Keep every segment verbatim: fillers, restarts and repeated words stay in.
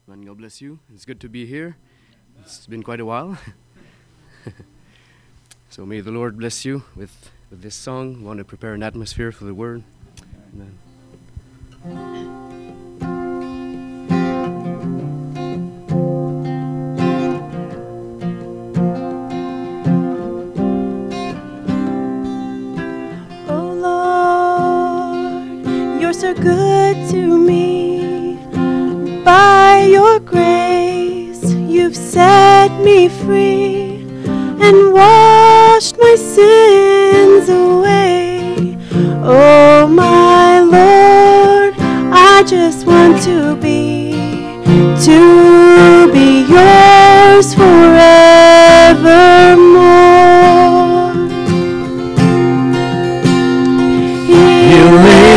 Man, God bless you. It's good to be here. It's been quite a while. So may the Lord bless you with, with this song. We want to prepare an atmosphere for the word. Amen. So good to me. By your grace you've set me free and washed my sins away. Oh my Lord, I just want to be to be yours forevermore. You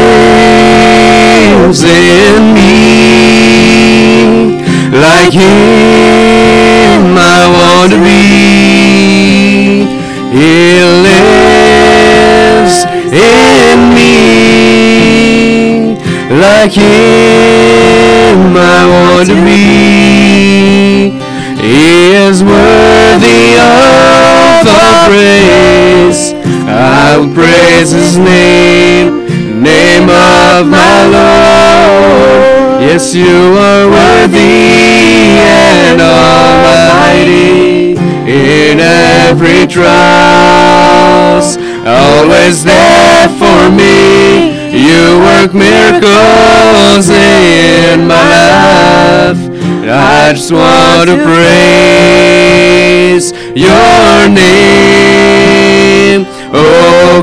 lives in me, like him I want to be. He lives in me, like him I want to be. He is worthy of all praise. I will praise his name, name of my Lord. Yes, you are worthy and almighty. In every trials, always there for me. You work miracles in my life. I just want to praise your name, oh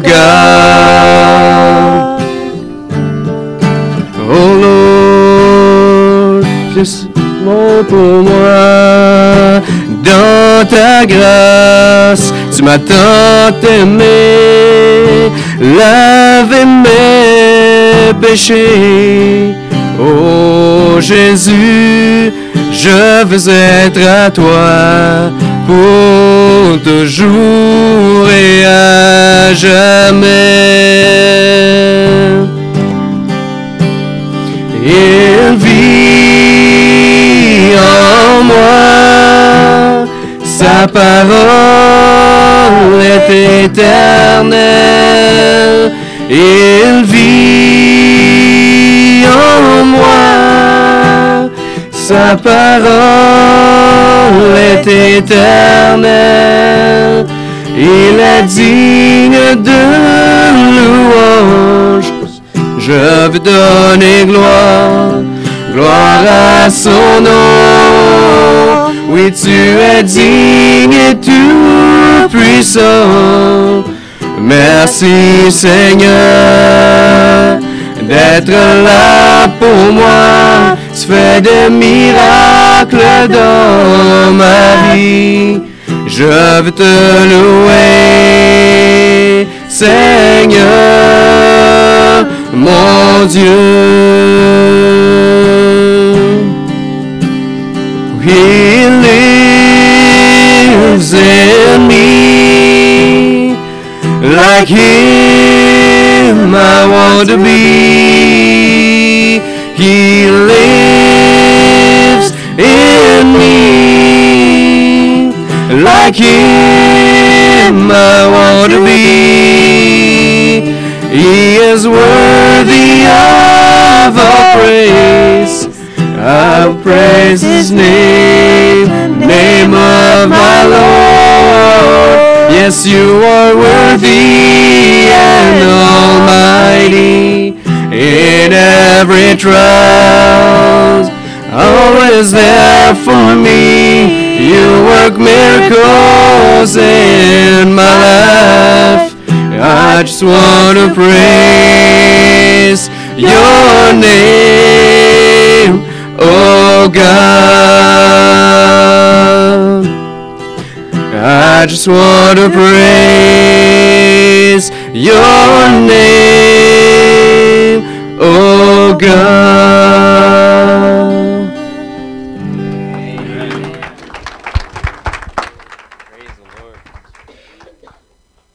God. Oh Lord, juste mon pour moi. Dans ta grâce, tu m'as tant aimé, lavé mes péchés. Oh Jésus, je veux être à toi pour toujours et à jamais. Il vit en moi, sa parole est éternelle. Il vit en moi, sa parole est éternelle. Il est digne de louange. Je veux donner gloire, gloire à son nom. Oui, tu es digne et tout puissant. Merci Seigneur d'être là pour moi. Tu fais des miracles dans ma vie. Je veux te louer, Seigneur, mon Dieu. He lives in me, like him I want to be. He lives in me, like him I want to be. He is worthy of all praise. I will praise his name, name of my Lord. Yes, you are worthy and almighty. In every trial, always there for me. You work miracles in my life. I just want to praise your name, oh God. I just want to praise your name, oh God. Praise the Lord.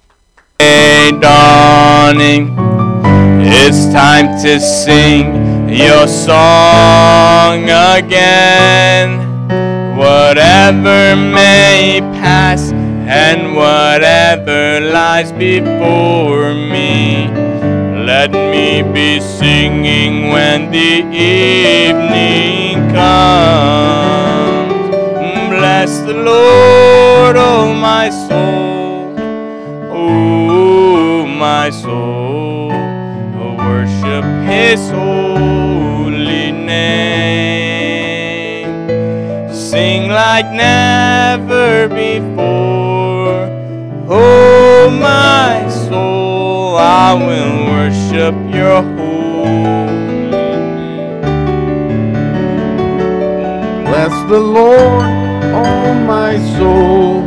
Hey, dawning, it's time to sing your song again. Whatever may pass and whatever lies before me, let me be singing when the evening comes. Bless the Lord, oh my soul, oh my soul, worship His holy name. Sing like never before, oh my soul, I will worship your holy name. Bless the Lord, oh my soul.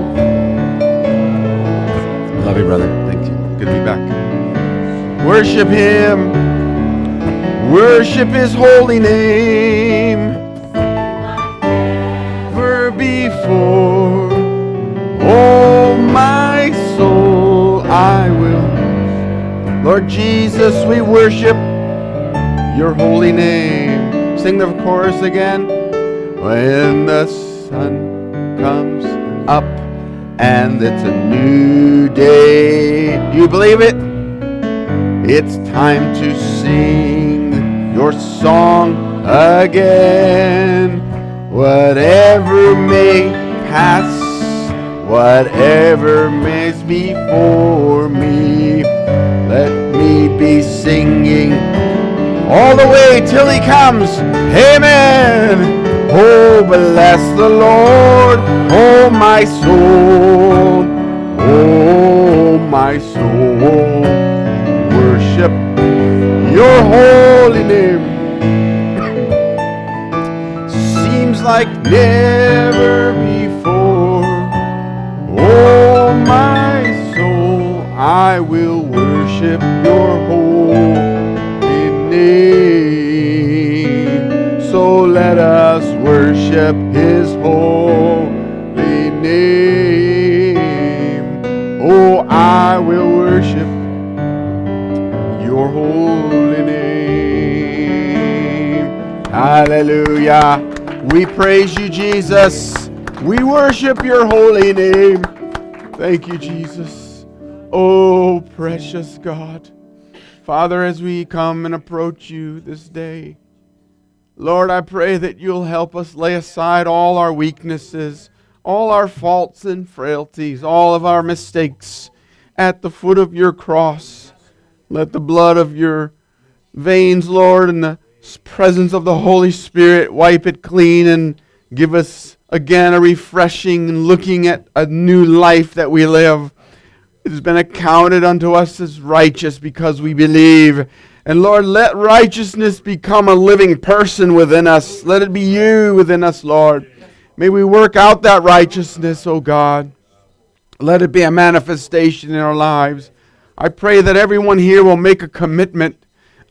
Love you, brother. Thank you. Good to be back. Worship Him. Worship His holy name. Ever before, oh my soul, I will. Lord Jesus, we worship your holy name. Sing the chorus again. When the sun comes up and it's a new day. Do you believe it? It's time to sing your song again. Whatever may pass, whatever mays before me, let me be singing all the way till He comes. Amen. Oh, bless the Lord, oh my soul, oh my soul, worship your holy name. Seems like never before, oh my soul, I will worship your holy name. So let us worship His holy name. Oh, I will worship your holy name. Hallelujah. We praise you, Jesus. We worship your holy name. Thank you, Jesus. Oh, precious God. Father, as we come and approach you this day, Lord, I pray that you'll help us lay aside all our weaknesses, all our faults and frailties, all of our mistakes at the foot of your cross. Let the blood of your veins, Lord, and the presence of the Holy Spirit wipe it clean and give us again a refreshing and looking at a new life that we live. It has been accounted unto us as righteous because we believe. And Lord, let righteousness become a living person within us. Let it be you within us, Lord. May we work out that righteousness, oh God. Let it be a manifestation in our lives. I pray that everyone here will make a commitment.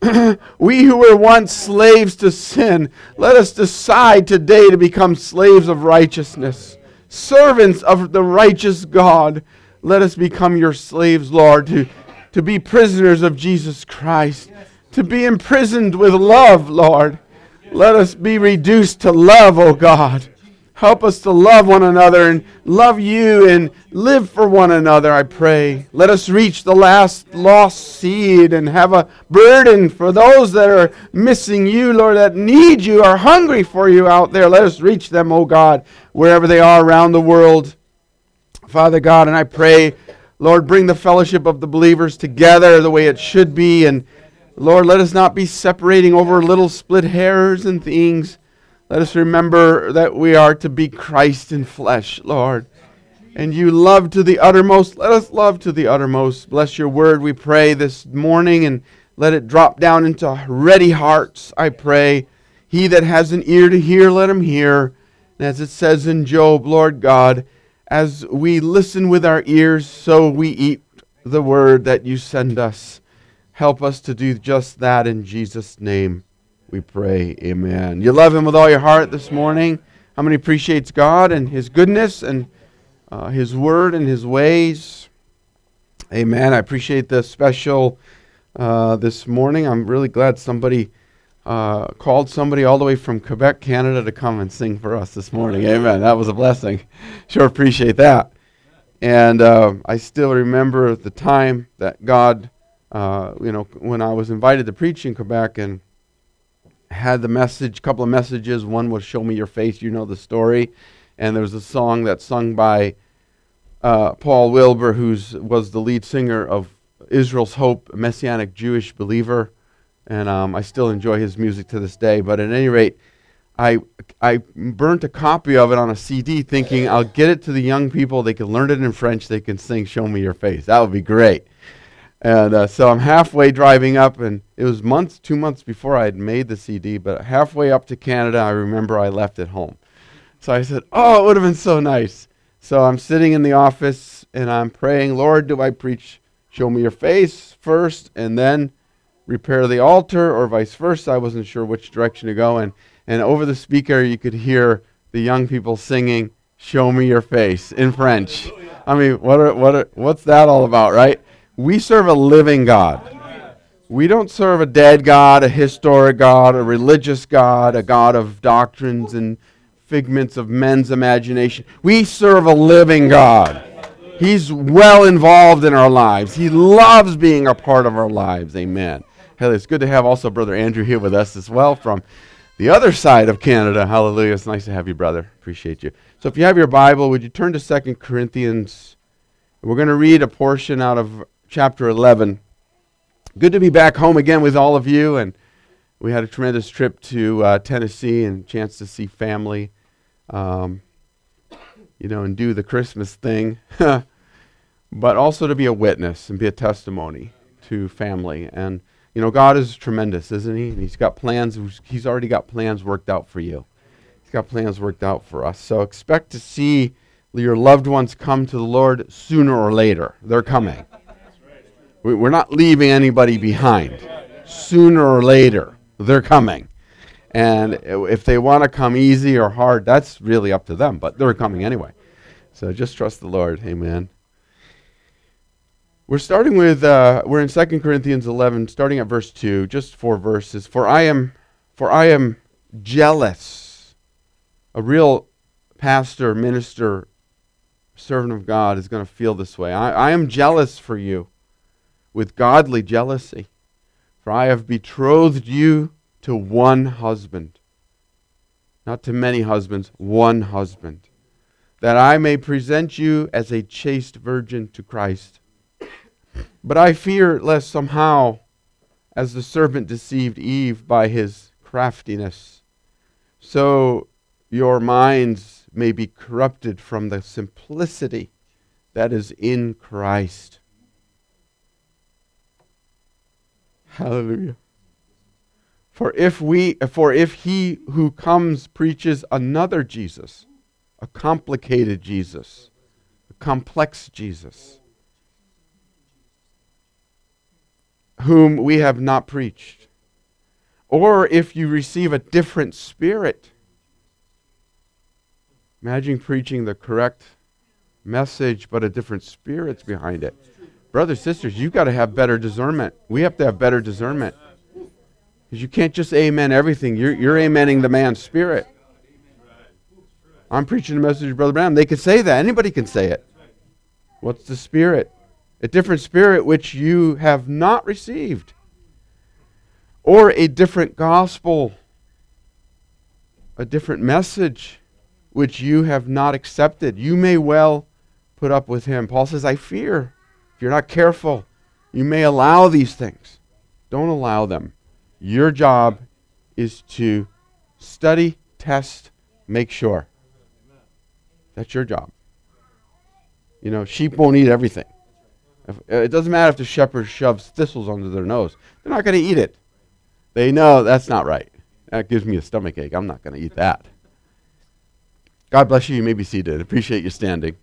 We who were once slaves to sin, let us decide today to become slaves of righteousness, servants of the righteous God. Let us become your slaves, Lord, to, to be prisoners of Jesus Christ, to be imprisoned with love, Lord. Let us be reduced to love, oh God. Help us to love one another and love you and live for one another, I pray. Let us reach the last lost seed and have a burden for those that are missing you, Lord, that need you, are hungry for you out there. Let us reach them, oh God, wherever they are around the world. Father God, and I pray, Lord, bring the fellowship of the believers together the way it should be. And Lord, let us not be separating over little split hairs and things. Let us remember that we are to be Christ in flesh, Lord. And you love to the uttermost. Let us love to the uttermost. Bless your word, we pray this morning, and let it drop down into ready hearts, I pray. He that has an ear to hear, let him hear. And as it says in Job, Lord God, as we listen with our ears, so we eat the word that you send us. Help us to do just that in Jesus' name. We pray, amen. You love him with all your heart this morning. How many appreciates God and his goodness and uh, his word and his ways? Amen. I appreciate the special uh, this morning. I'm really glad somebody uh, called somebody all the way from Quebec, Canada to come and sing for us this morning. Amen. That was a blessing. Sure appreciate that. And uh, I still remember the time that God, uh, you know, when I was invited to preach in Quebec and had the message, couple of messages. One was "Show Me Your Face," you know the story. And there was a song that's sung by uh, Paul Wilbur, who was the lead singer of Israel's Hope, a Messianic Jewish believer. And um, I still enjoy his music to this day. But at any rate, I I burnt a copy of it on a C D thinking I'll get it to the young people. They can learn it in French. They can sing "Show Me Your Face." That would be great. And uh, so I'm halfway driving up, and it was months, two months before I had made the C D, but halfway up to Canada, I remember I left it home. So I said, oh, it would have been so nice. So I'm sitting in the office, and I'm praying, Lord, do I preach "Show Me Your Face" first, and then repair the altar, or vice versa? I wasn't sure which direction to go. And, and over the speaker, you could hear the young people singing "Show Me Your Face" in French. I mean, what are, what are, what's that all about, right? We serve a living God. We don't serve a dead God, a historic God, a religious God, a God of doctrines and figments of men's imagination. We serve a living God. He's well involved in our lives. He loves being a part of our lives. Amen. Hey, it's good to have also Brother Andrew here with us as well from the other side of Canada. Hallelujah. It's nice to have you, brother. Appreciate you. So if you have your Bible, would you turn to Second Corinthians? We're going to read a portion out of chapter eleven. Good to be back home again with all of you, and we had a tremendous trip to uh, Tennessee and a chance to see family, um, you know, and do the Christmas thing, but also to be a witness and be a testimony to family. And, you know, God is tremendous, isn't he? And he's got plans. He's already got plans worked out for you. He's got plans worked out for us. So expect to see your loved ones come to the Lord sooner or later. They're coming. We're not leaving anybody behind. Sooner or later, they're coming. And if they want to come easy or hard, that's really up to them, but they're coming anyway. So just trust the Lord. Amen. We're starting with, uh, we're in Second Corinthians eleven, starting at verse two, just four verses. For I am, for I am jealous. A real pastor, minister, servant of God is going to feel this way. I, I am jealous for you with godly jealousy. For I have betrothed you to one husband, not to many husbands, one husband, that I may present you as a chaste virgin to Christ. But I fear lest somehow, as the serpent deceived Eve by his craftiness, so your minds may be corrupted from the simplicity that is in Christ. Hallelujah. For if we, for if he who comes preaches another Jesus, a complicated Jesus, a complex Jesus, whom we have not preached, or if you receive a different spirit, imagine preaching the correct message, but a different spirit's behind it. Brothers, sisters, you've got to have better discernment. We have to have better discernment. Because you can't just amen everything. You're, you're amening the man's spirit. I'm preaching the message of Brother Branham. They can say that. Anybody can say it. What's the spirit? A different spirit which you have not received. Or a different gospel. A different message which you have not accepted. You may well put up with him. Paul says, I fear. If you're not careful, you may allow these things. Don't allow them. Your job is to study, test, make sure. That's your job. You know, sheep won't eat everything. If, uh, it doesn't matter if the shepherd shoves thistles under their nose. They're not going to eat it. They know that's not right. That gives me a stomach ache. I'm not going to eat that. God bless you. You may be seated. Appreciate you standing.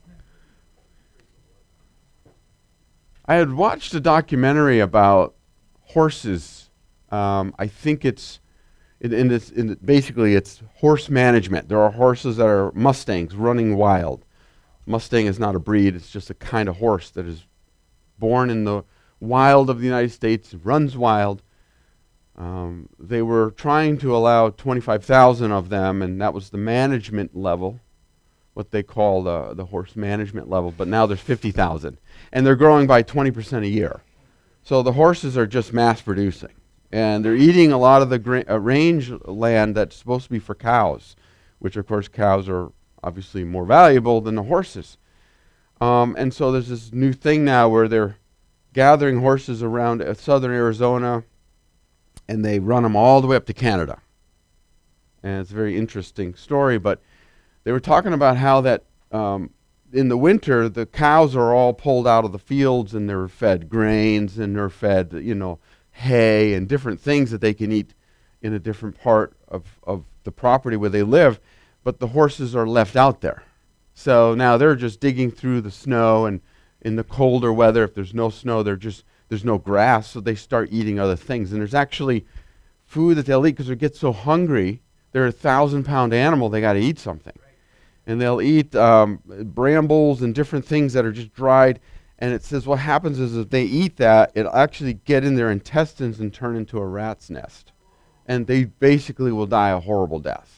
I had watched a documentary about horses. Um, I think it's, in, in this, in basically it's horse management. There are horses that are Mustangs running wild. Mustang is not a breed. It's just a kind of horse that is born in the wild of the United States, runs wild. Um, they were trying to allow twenty-five thousand of them, and that was the management level, what they call the, the horse management level, but now there's fifty thousand. And they're growing by twenty percent a year. So the horses are just mass producing. And they're eating a lot of the gra- uh, range land that's supposed to be for cows, which of course cows are obviously more valuable than the horses. Um, and so there's this new thing now where they're gathering horses around uh, southern Arizona, and they run them all the way up to Canada. And it's a very interesting story, but they were talking about how that um, in the winter, the cows are all pulled out of the fields, and they're fed grains, and they're fed, you know, hay and different things that they can eat in a different part of, of the property where they live, but the horses are left out there. So now they're just digging through the snow, and in the colder weather, if there's no snow, they're just there's no grass, so they start eating other things. And there's actually food that they'll eat because they get so hungry. They're a thousand-pound animal. They got to eat something. And they'll eat um, brambles and different things that are just dried. And it says what happens is if they eat that, it'll actually get in their intestines and turn into a rat's nest. And they basically will die a horrible death.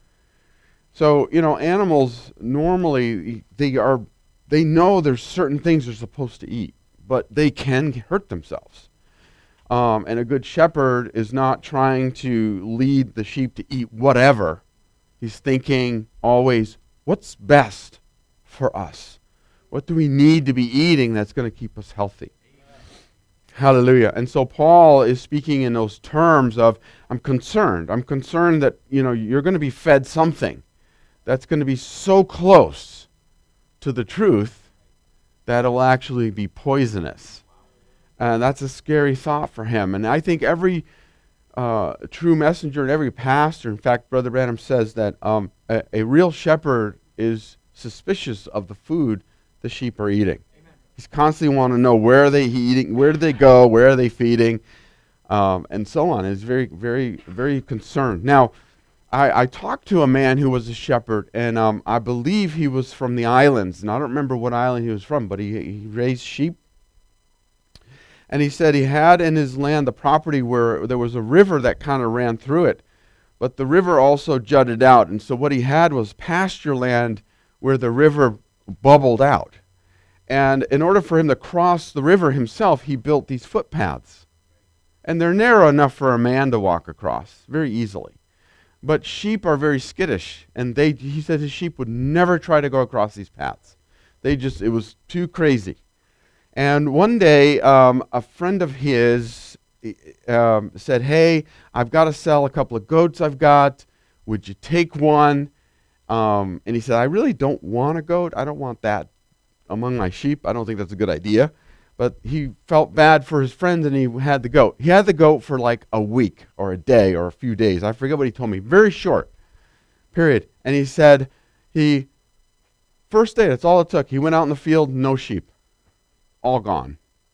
So, you know, animals normally, they are, they know there's certain things they're supposed to eat, but they can hurt themselves. Um, and a good shepherd is not trying to lead the sheep to eat whatever. He's thinking always, what's best for us? What do we need to be eating that's going to keep us healthy? Amen. Hallelujah. And so Paul is speaking in those terms of, I'm concerned. I'm concerned that, you know, you're going to be fed something that's going to be so close to the truth that it'll actually be poisonous. And that's a scary thought for him. And I think every uh, true messenger and every pastor, in fact, Brother Branham says that um, a, a real shepherd is suspicious of the food the sheep are eating. Amen. He's constantly want to know where are they eating, where do they go, where are they feeding, um, and so on. He's very, very, very concerned. Now, I, I talked to a man who was a shepherd, and um, I believe he was from the islands, and I don't remember what island he was from, but he, he raised sheep. And he said he had in his land the property where there was a river that kind of ran through it, but the river also jutted out, and so what he had was pasture land where the river bubbled out. And in order for him to cross the river himself, he built these footpaths. And they're narrow enough for a man to walk across very easily. But sheep are very skittish, and they he said his sheep would never try to go across these paths. They just, it was too crazy. And one day, um, a friend of his um, said, hey, I've got to sell a couple of goats I've got. Would you take one? Um, and he said, I really don't want a goat. I don't want that among my sheep. I don't think that's a good idea. But he felt bad for his friends, and he had the goat. He had the goat for like a week or a day or a few days. I forget what he told me. Very short period. And he said, he, first day, that's all it took. He went out in the field, no sheep. All gone.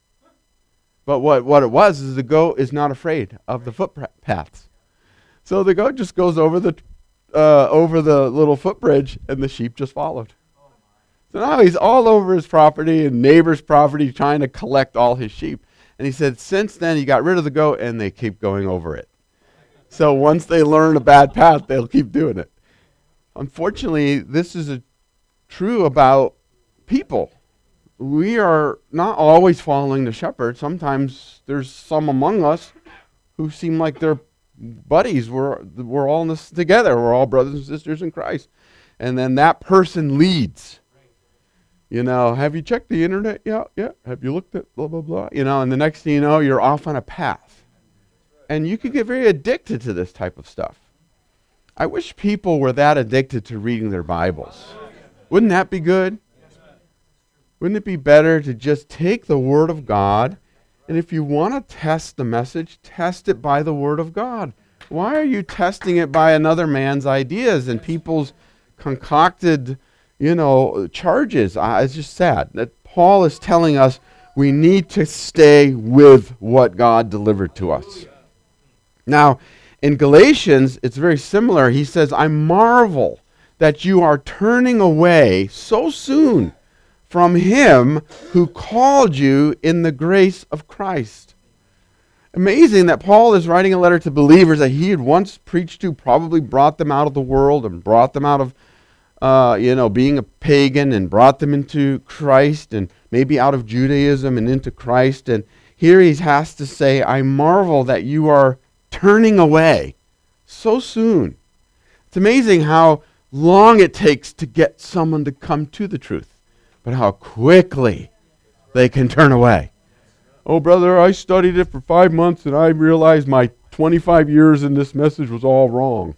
But what, what it was is the goat is not afraid of the footpaths. So the goat just goes over the uh, over the little footbridge, and the sheep just followed. So now he's all over his property and neighbor's property trying to collect all his sheep. And he said since then he got rid of the goat, and they keep going over it. So once they learn a bad path, they'll keep doing it. Unfortunately, this is a, true about people. We are not always following the shepherd. Sometimes there's some among us who seem like they're buddies. We're, we're all in this together. We're all brothers and sisters in Christ. And then that person leads. You know, have you checked the internet? Yeah, yeah. Have you looked at blah, blah, blah? You know, and the next thing you know, you're off on a path. And you can get very addicted to this type of stuff. I wish people were that addicted to reading their Bibles. Wouldn't that be good? Wouldn't it be better to just take the Word of God, and if you want to test the message, test it by the Word of God. Why are you testing it by another man's ideas and people's concocted, you know, charges? Uh, it's just sad that Paul is telling us we need to stay with what God delivered to us. Now, in Galatians, it's very similar. He says, I marvel that you are turning away so soon from him who called you in the grace of Christ. amazing that Paul is writing a letter to believers that he had once preached to, probably brought them out of the world and brought them out of, uh, you know, being a pagan and brought them into Christ and maybe out of Judaism and into Christ. And here he has to say, I marvel that you are turning away so soon. It's amazing how long it takes to get someone to come to the truth, but how quickly they can turn away. Oh, brother, I studied it for five months and I realized my twenty-five years in this message was all wrong.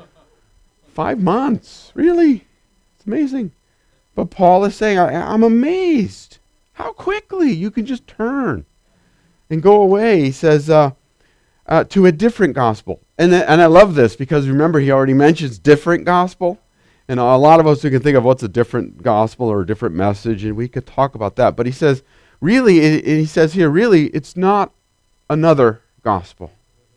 Five months? Really? It's amazing. But Paul is saying, I, I'm amazed how quickly you can just turn and go away. He says, uh, uh, to a different gospel. And, th- and I love this because remember, he already mentions different gospel. And a lot of us who can think of what's a different gospel or a different message, and we could talk about that. But he says, really, it, it, he says here, really, it's not another gospel.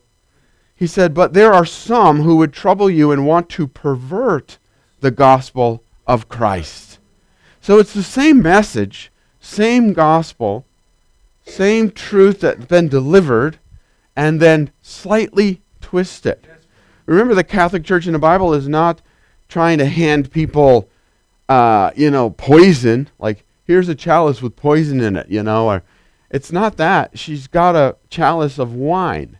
He said, but there are some who would trouble you and want to pervert the gospel of Christ. So it's the same message, same gospel, same truth that's been delivered, and then slightly twisted. Remember, the Catholic Church in the Bible is not trying to hand people, uh, you know, poison, like, here's a chalice with poison in it, you know, or it's not that. She's got a chalice of wine,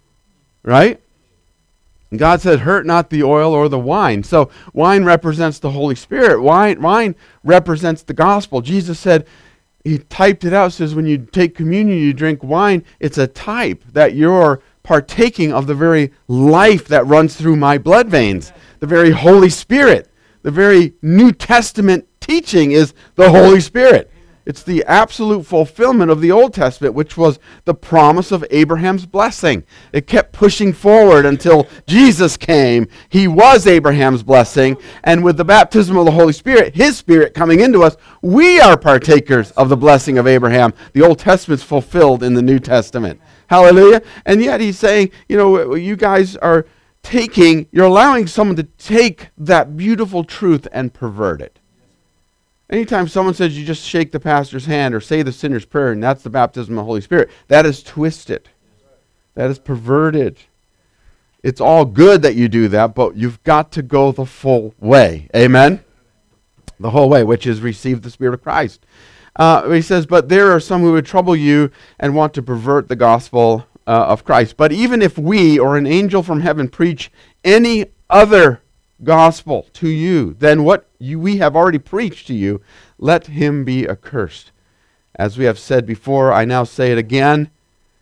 right? And God said, hurt not the oil or the wine. So wine represents the Holy Spirit. Wine, wine represents the gospel. Jesus said, he typed it out, says when you take communion, you drink wine, it's a type that you're partaking of the very life that runs through my blood veins, the very Holy Spirit. The very New Testament teaching is the Holy Spirit. It's the absolute fulfillment of the Old Testament, which was the promise of Abraham's blessing. It kept pushing forward until Jesus came. He was Abraham's blessing, and with the baptism of the Holy Spirit, his Spirit coming into us, we are partakers of the blessing of Abraham. The Old Testament's fulfilled in the New Testament. Hallelujah. And yet he's saying, you know, you guys are taking, you're allowing someone to take that beautiful truth and pervert it. Anytime someone says you just shake the pastor's hand or say the sinner's prayer and that's the baptism of the Holy Spirit, that is twisted. That is perverted. It's all good that you do that, but you've got to go the full way. Amen? The whole way, which is receive the Spirit of Christ. Uh, he says, but there are some who would trouble you and want to pervert the gospel uh, of Christ. But even if we or an angel from heaven preach any other gospel to you than what you, we have already preached to you, let him be accursed. As we have said before, I now say it again.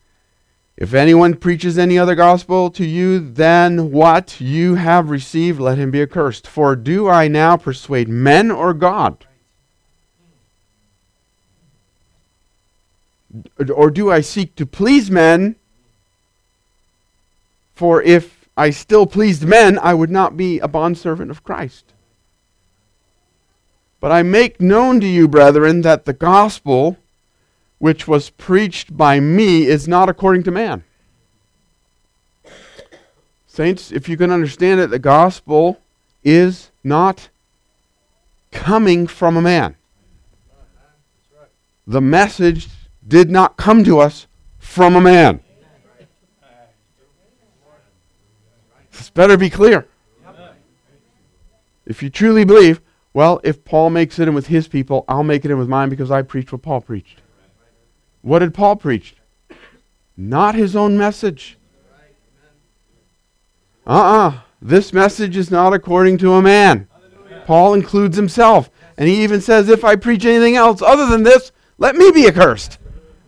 If anyone preaches any other gospel to you than what you have received, let him be accursed. For do I now persuade men or God? Or do I seek to please men? For if I still pleased men, I would not be a bondservant of Christ. But I make known to you, brethren, that the gospel which was preached by me is not according to man. Saints, if you can understand it, the gospel is not coming from a man. The message did not come to us from a man. This better be clear. If you truly believe, well, if Paul makes it in with his people, I'll make it in with mine because I preached what Paul preached. What did Paul preach? Not his own message. Uh-uh. This message is not according to a man. Paul includes himself. And he even says, if I preach anything else other than this, let me be accursed.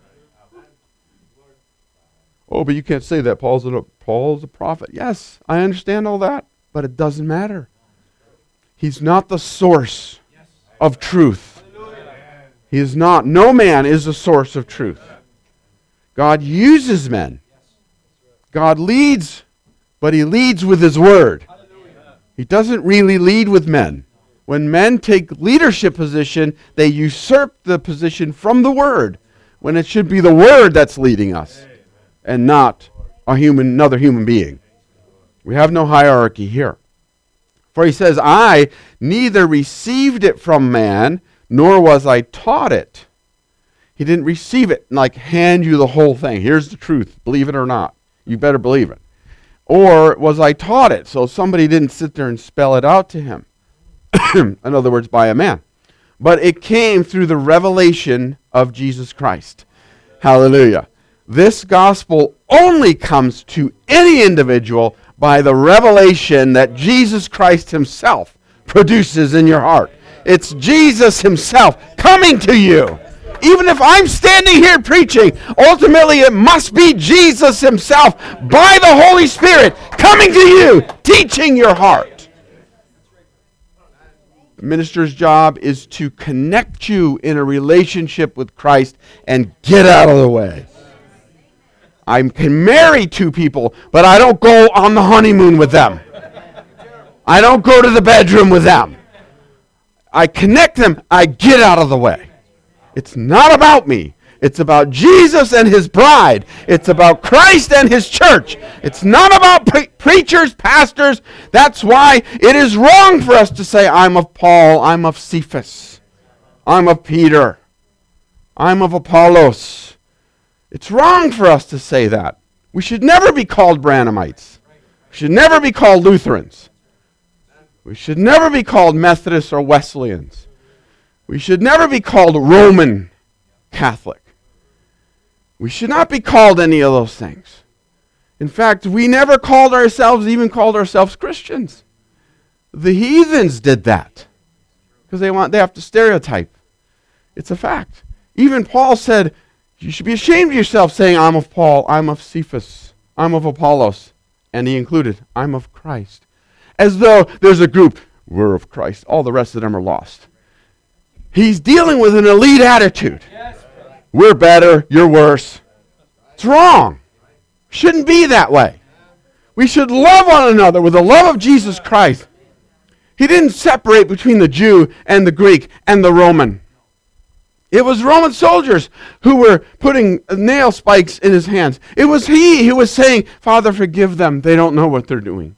Oh, but you can't say that. Paul's a, Paul's a prophet. Yes, I understand all that, but it doesn't matter. He's not the source of truth. He is not. No man is the source of truth. God uses men. God leads, but he leads with his word. He doesn't really lead with men. When men take leadership position, they usurp the position from the word, when it should be the word that's leading us and not a human, another human being. We have no hierarchy here. For he says, I neither received it from man, nor was I taught it. He didn't receive it and like hand you the whole thing. Here's the truth. Believe it or not. You better believe it. Or was I taught it? So somebody didn't sit there and spell it out to him. In other words, by a man. But it came through the revelation of Jesus Christ. Hallelujah. This gospel only comes to any individual by the revelation that Jesus Christ himself produces in your heart. It's Jesus himself coming to you. Even if I'm standing here preaching, ultimately it must be Jesus himself by the Holy Spirit coming to you, teaching your heart. The minister's job is to connect you in a relationship with Christ and get out of the way. I can marry two people, but I don't go on the honeymoon with them. I don't go to the bedroom with them. I connect them, I get out of the way. It's not about me. It's about Jesus and his bride. It's about Christ and his church. It's not about pre- preachers, pastors. That's why it is wrong for us to say, I'm of Paul, I'm of Cephas, I'm of Peter, I'm of Apollos. It's wrong for us to say that. We should never be called Branhamites. We should never be called Lutherans. We should never be called Methodists or Wesleyans. We should never be called Roman Catholic. We should not be called any of those things. In fact, we never called ourselves, even called ourselves Christians. The heathens did that because they want they have to stereotype. It's a fact. Even Paul said, you should be ashamed of yourself saying, I'm of Paul, I'm of Cephas, I'm of Apollos. And he included, I'm of Christ. As though there's a group, we're of Christ. All the rest of them are lost. He's dealing with an elite attitude. We're better, you're worse. It's wrong. Shouldn't be that way. We should love one another with the love of Jesus Christ. He didn't separate between the Jew and the Greek and the Roman. It was Roman soldiers who were putting nail spikes in his hands. It was he who was saying, Father, forgive them. They don't know what they're doing.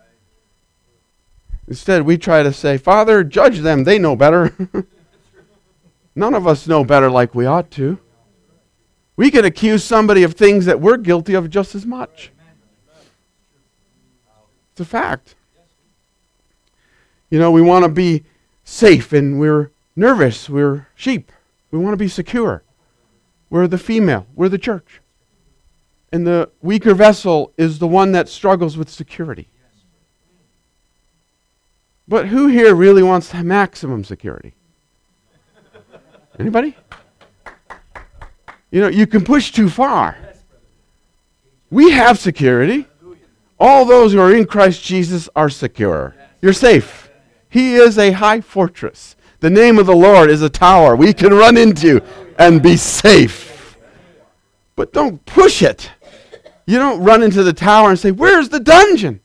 Instead, we try to say, Father, judge them. They know better. None of us know better like we ought to. We can accuse somebody of things that we're guilty of just as much. It's a fact. You know, we want to be safe and we're nervous. We're sheep. We want to be secure. We're the female. We're the church. And the weaker vessel is the one that struggles with security. But who here really wants maximum security? Anybody? You know, you can push too far. We have security. All those who are in Christ Jesus are secure. You're safe. He is a high fortress. The name of the Lord is a tower we can run into and be safe. But don't push it. You don't run into the tower and say, where's the dungeon?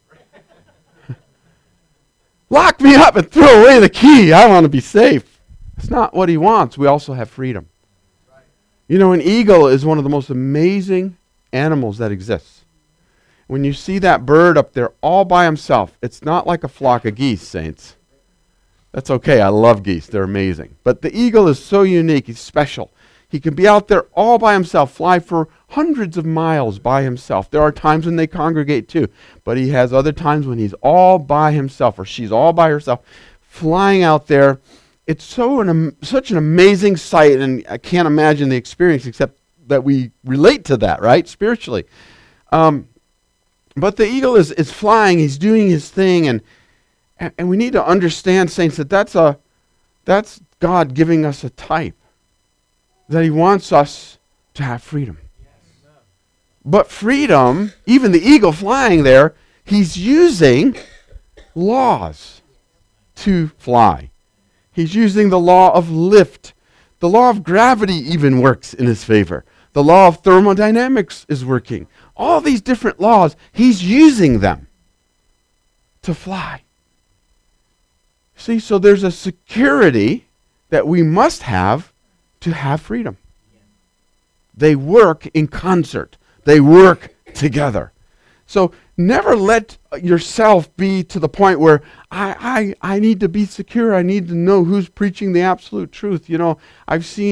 Lock me up and throw away the key. I want to be safe. It's not what he wants. We also have freedom. You know, an eagle is one of the most amazing animals that exists. When you see that bird up there all by himself, it's not like a flock of geese, saints. That's okay. I love geese. They're amazing. But the eagle is so unique. He's special. He can be out there all by himself, fly for hundreds of miles by himself. There are times when they congregate too. But he has other times when he's all by himself or she's all by herself, flying out there. It's so an, um, such an amazing sight, and I can't imagine the experience except that we relate to that, right, spiritually. Um, but the eagle is, is flying. He's doing his thing, and, and and we need to understand, saints, that that's a that's God giving us a type, that he wants us to have freedom. Yes. But freedom, even the eagle flying there, he's using laws to fly. He's using the law of lift. The law of gravity even works in his favor. The law of thermodynamics is working. All these different laws, he's using them to fly. See, so there's a security that we must have to have freedom. They work in concert. They work together. So never let yourself be to the point where I, I I need to be secure. I need to know who's preaching the absolute truth. You know, I've seen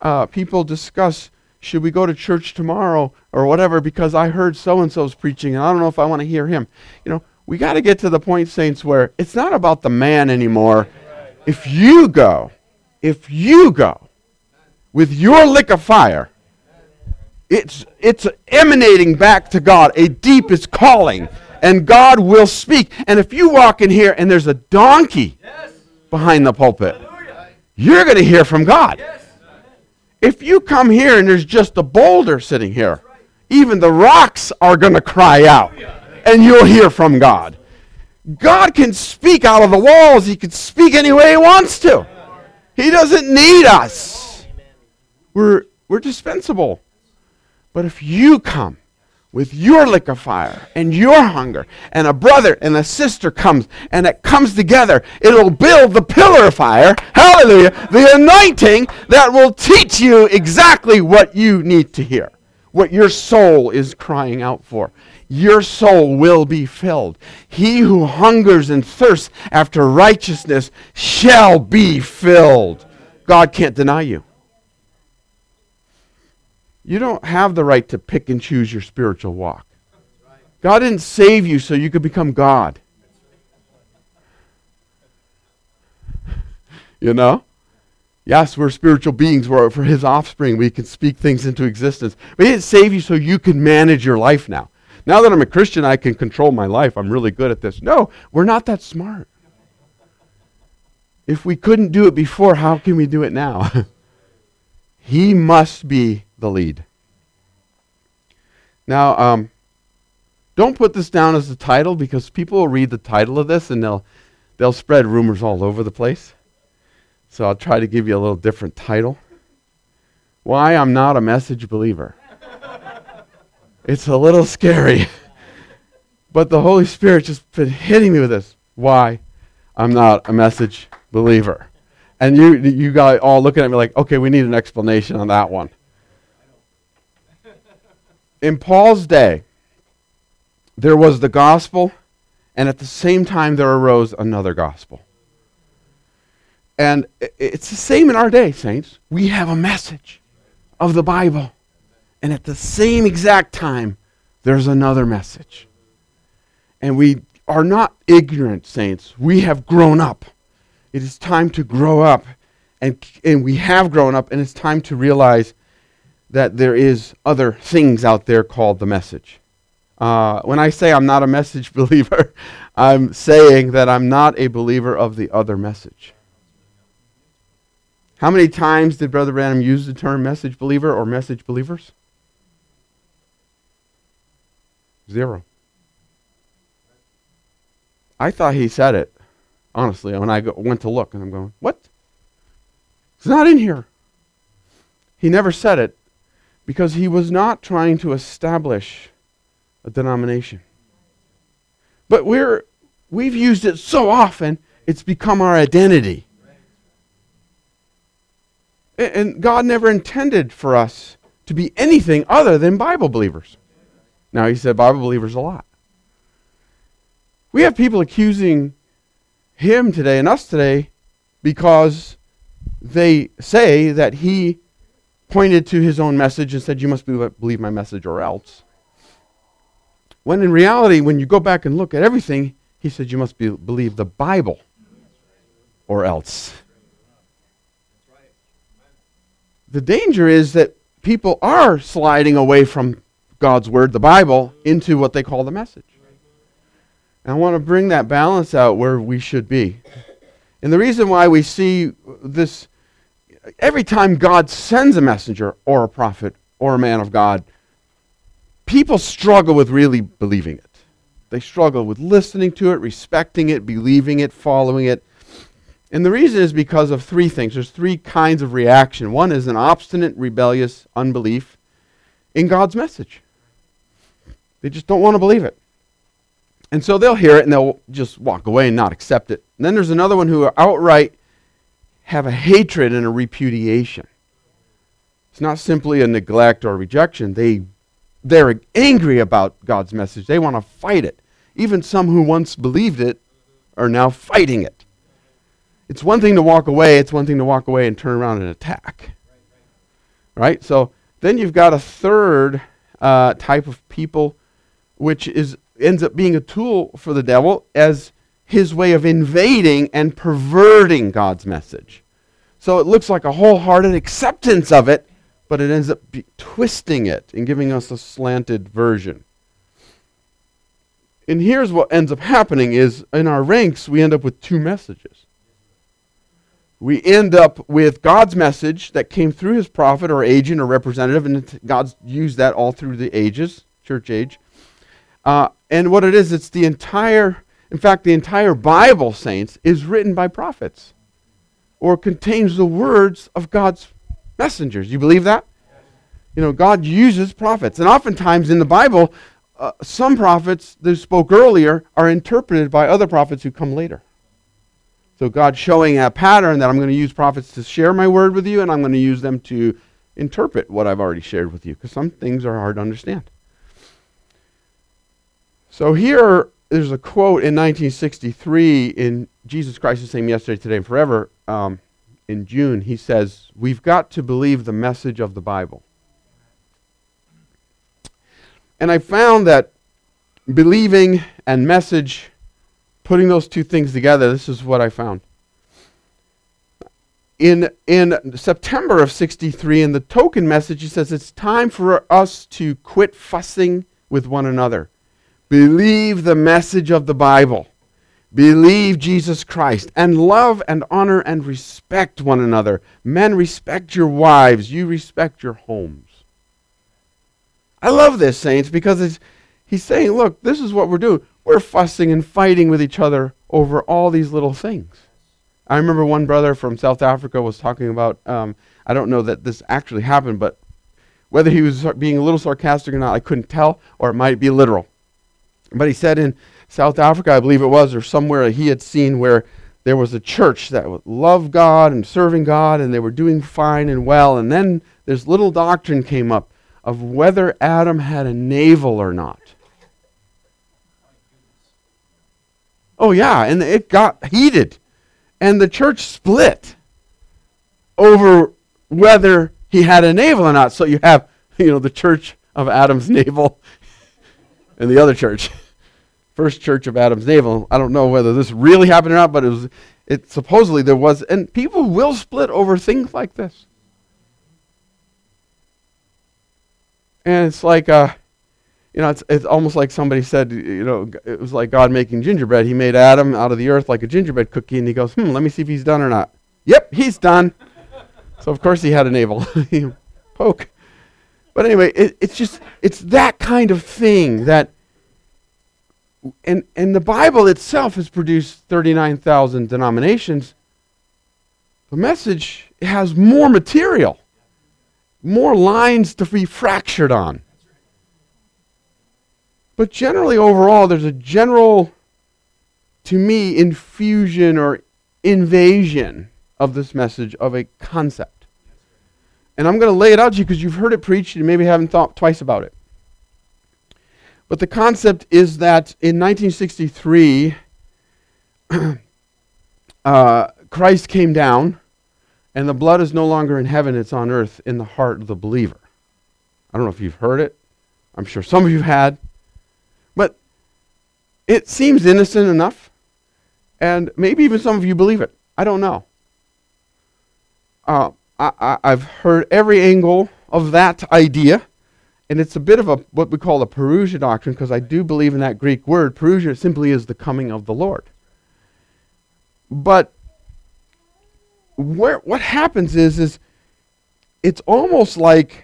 uh, people discuss, should we go to church tomorrow or whatever because I heard so-and-so's preaching and I don't know if I want to hear him. You know, we got to get to the point, saints, where it's not about the man anymore. If you go, if you go with your lick of fire, it's it's emanating back to God, a deepest calling, and God will speak. And if you walk in here and there's a donkey behind the pulpit, you're going to hear from God. If you come here and there's just a boulder sitting here, even the rocks are going to cry out, and you'll hear from God. God can speak out of the walls. He can speak any way he wants to. He doesn't need us. We're, we're dispensable. But if you come with your lick of fire and your hunger, and a brother and a sister comes, and it comes together, it'll build the pillar of fire, hallelujah, the anointing that will teach you exactly what you need to hear, what your soul is crying out for. Your soul will be filled. He who hungers and thirsts after righteousness shall be filled. God can't deny you. You don't have the right to pick and choose your spiritual walk. God didn't save you so you could become God. You know? Yes, we're spiritual beings. We're for his offspring. We can speak things into existence. But he didn't save you so you can manage your life now. Now that I'm a Christian, I can control my life. I'm really good at this. No, we're not that smart. If we couldn't do it before, how can we do it now? He must be the lead. Now, um, don't put this down as the title, because people will read the title of this and they'll they'll spread rumors all over the place. So I'll try to give you a little different title. Why I'm not a message believer. It's a little scary. But the Holy Spirit just been hitting me with this. Why I'm not a message believer. And you you guys all looking at me like, okay, we need an explanation on that one. In Paul's day, there was the gospel, and at the same time there arose another gospel. And it's the same in our day, saints. We have a message of the Bible, and at the same exact time, there's another message. And we are not ignorant, saints. We have grown up. It is time to grow up, and and we have grown up, and it's time to realize that there is other things out there called the message. Uh, when I say I'm not a message believer, I'm saying that I'm not a believer of the other message. How many times did Brother Branham use the term message believer or message believers? Zero. I thought he said it. Honestly, when I go, went to look, and I'm going, what? It's not in here. He never said it because he was not trying to establish a denomination. But we're, we've used it so often, it's become our identity. And, and God never intended for us to be anything other than Bible believers. Now, he said Bible believers a lot. We have people accusing him today and us today because they say that he pointed to his own message and said, you must believe my message or else. When in reality, when you go back and look at everything, he said you must be, believe the Bible or else. The danger is that people are sliding away from God's word, the Bible, into what they call the message. And I want to bring that balance out where we should be. And the reason why we see this, every time God sends a messenger or a prophet or a man of God, people struggle with really believing it. They struggle with listening to it, respecting it, believing it, following it. And the reason is because of three things. There's three kinds of reaction. One is an obstinate, rebellious unbelief in God's message. They just don't want to believe it. And so they'll hear it and they'll just walk away and not accept it. And then there's another one who outright have a hatred and a repudiation. It's not simply a neglect or rejection. They, they're angry about God's message. They want to fight it. Even some who once believed it are now fighting it. It's one thing to walk away. It's one thing to walk away and turn around and attack. right? So then you've got a third uh, type of people, which is ends up being a tool for the devil as his way of invading and perverting God's message. So it looks like a wholehearted acceptance of it, but it ends up be twisting it and giving us a slanted version. And here's what ends up happening is in our ranks, we end up with two messages. We end up with God's message that came through his prophet or agent or representative, and God's used that all through the ages, church age. Uh, and what it is, it's the entire, in fact, the entire Bible, saints, is written by prophets or contains the words of God's messengers. You believe that? You know, God uses prophets. And oftentimes in the Bible, uh, some prophets that spoke earlier are interpreted by other prophets who come later. So God's showing a pattern that I'm going to use prophets to share my word with you, and I'm going to use them to interpret what I've already shared with you, because some things are hard to understand. So here, there's a quote in nineteen sixty-three in Jesus Christ the Same Yesterday, Today, and Forever. Um, in June, he says, we've got to believe the message of the Bible. And I found that believing and message, putting those two things together, this is what I found. In, in September of sixty-three, in the token message, he says, it's time for us to quit fussing with one another. Believe the message of the Bible. Believe Jesus Christ. And love and honor and respect one another. Men, respect your wives. You respect your homes. I love this, saints, because it's, he's saying, look, this is what we're doing. We're fussing and fighting with each other over all these little things. I remember one brother from South Africa was talking about, um, I don't know that this actually happened, but whether he was being a little sarcastic or not, I couldn't tell, or it might be literal. But he said in South Africa, I believe it was, or somewhere he had seen where there was a church that would love God and serving God, and they were doing fine and well, and then this little doctrine came up of whether Adam had a navel or not. Oh yeah, and it got heated. And the church split over whether he had a navel or not. So you have, you know, the church of Adam's navel and the other church. First church of Adam's navel. I don't know whether this really happened or not, but it was, it supposedly there was, and people will split over things like this. And it's like, uh, you know, it's it's almost like somebody said, you know, it was like God making gingerbread. He made Adam out of the earth like a gingerbread cookie, and he goes, hmm, let me see if he's done or not. Yep, he's done. So, of course, he had a navel. Poke. But anyway, it, it's just, it's that kind of thing that, and, and the Bible itself has produced thirty-nine thousand denominations. The message has more material, more lines to be fractured on. But generally, overall, there's a general, to me, infusion or invasion of this message of a concept. And I'm going to lay it out to you because you've heard it preached and maybe haven't thought twice about it. But the concept is that in nineteen sixty-three, uh, Christ came down, and the blood is no longer in heaven, it's on earth in the heart of the believer. I don't know if you've heard it. I'm sure some of you had. But it seems innocent enough, and maybe even some of you believe it. I don't know. Uh, I, I, I've heard every angle of that idea, and it's a bit of a what we call a Parousia doctrine, because I do believe in that Greek word. Parousia simply is the coming of the Lord. But where what happens is, is it's almost like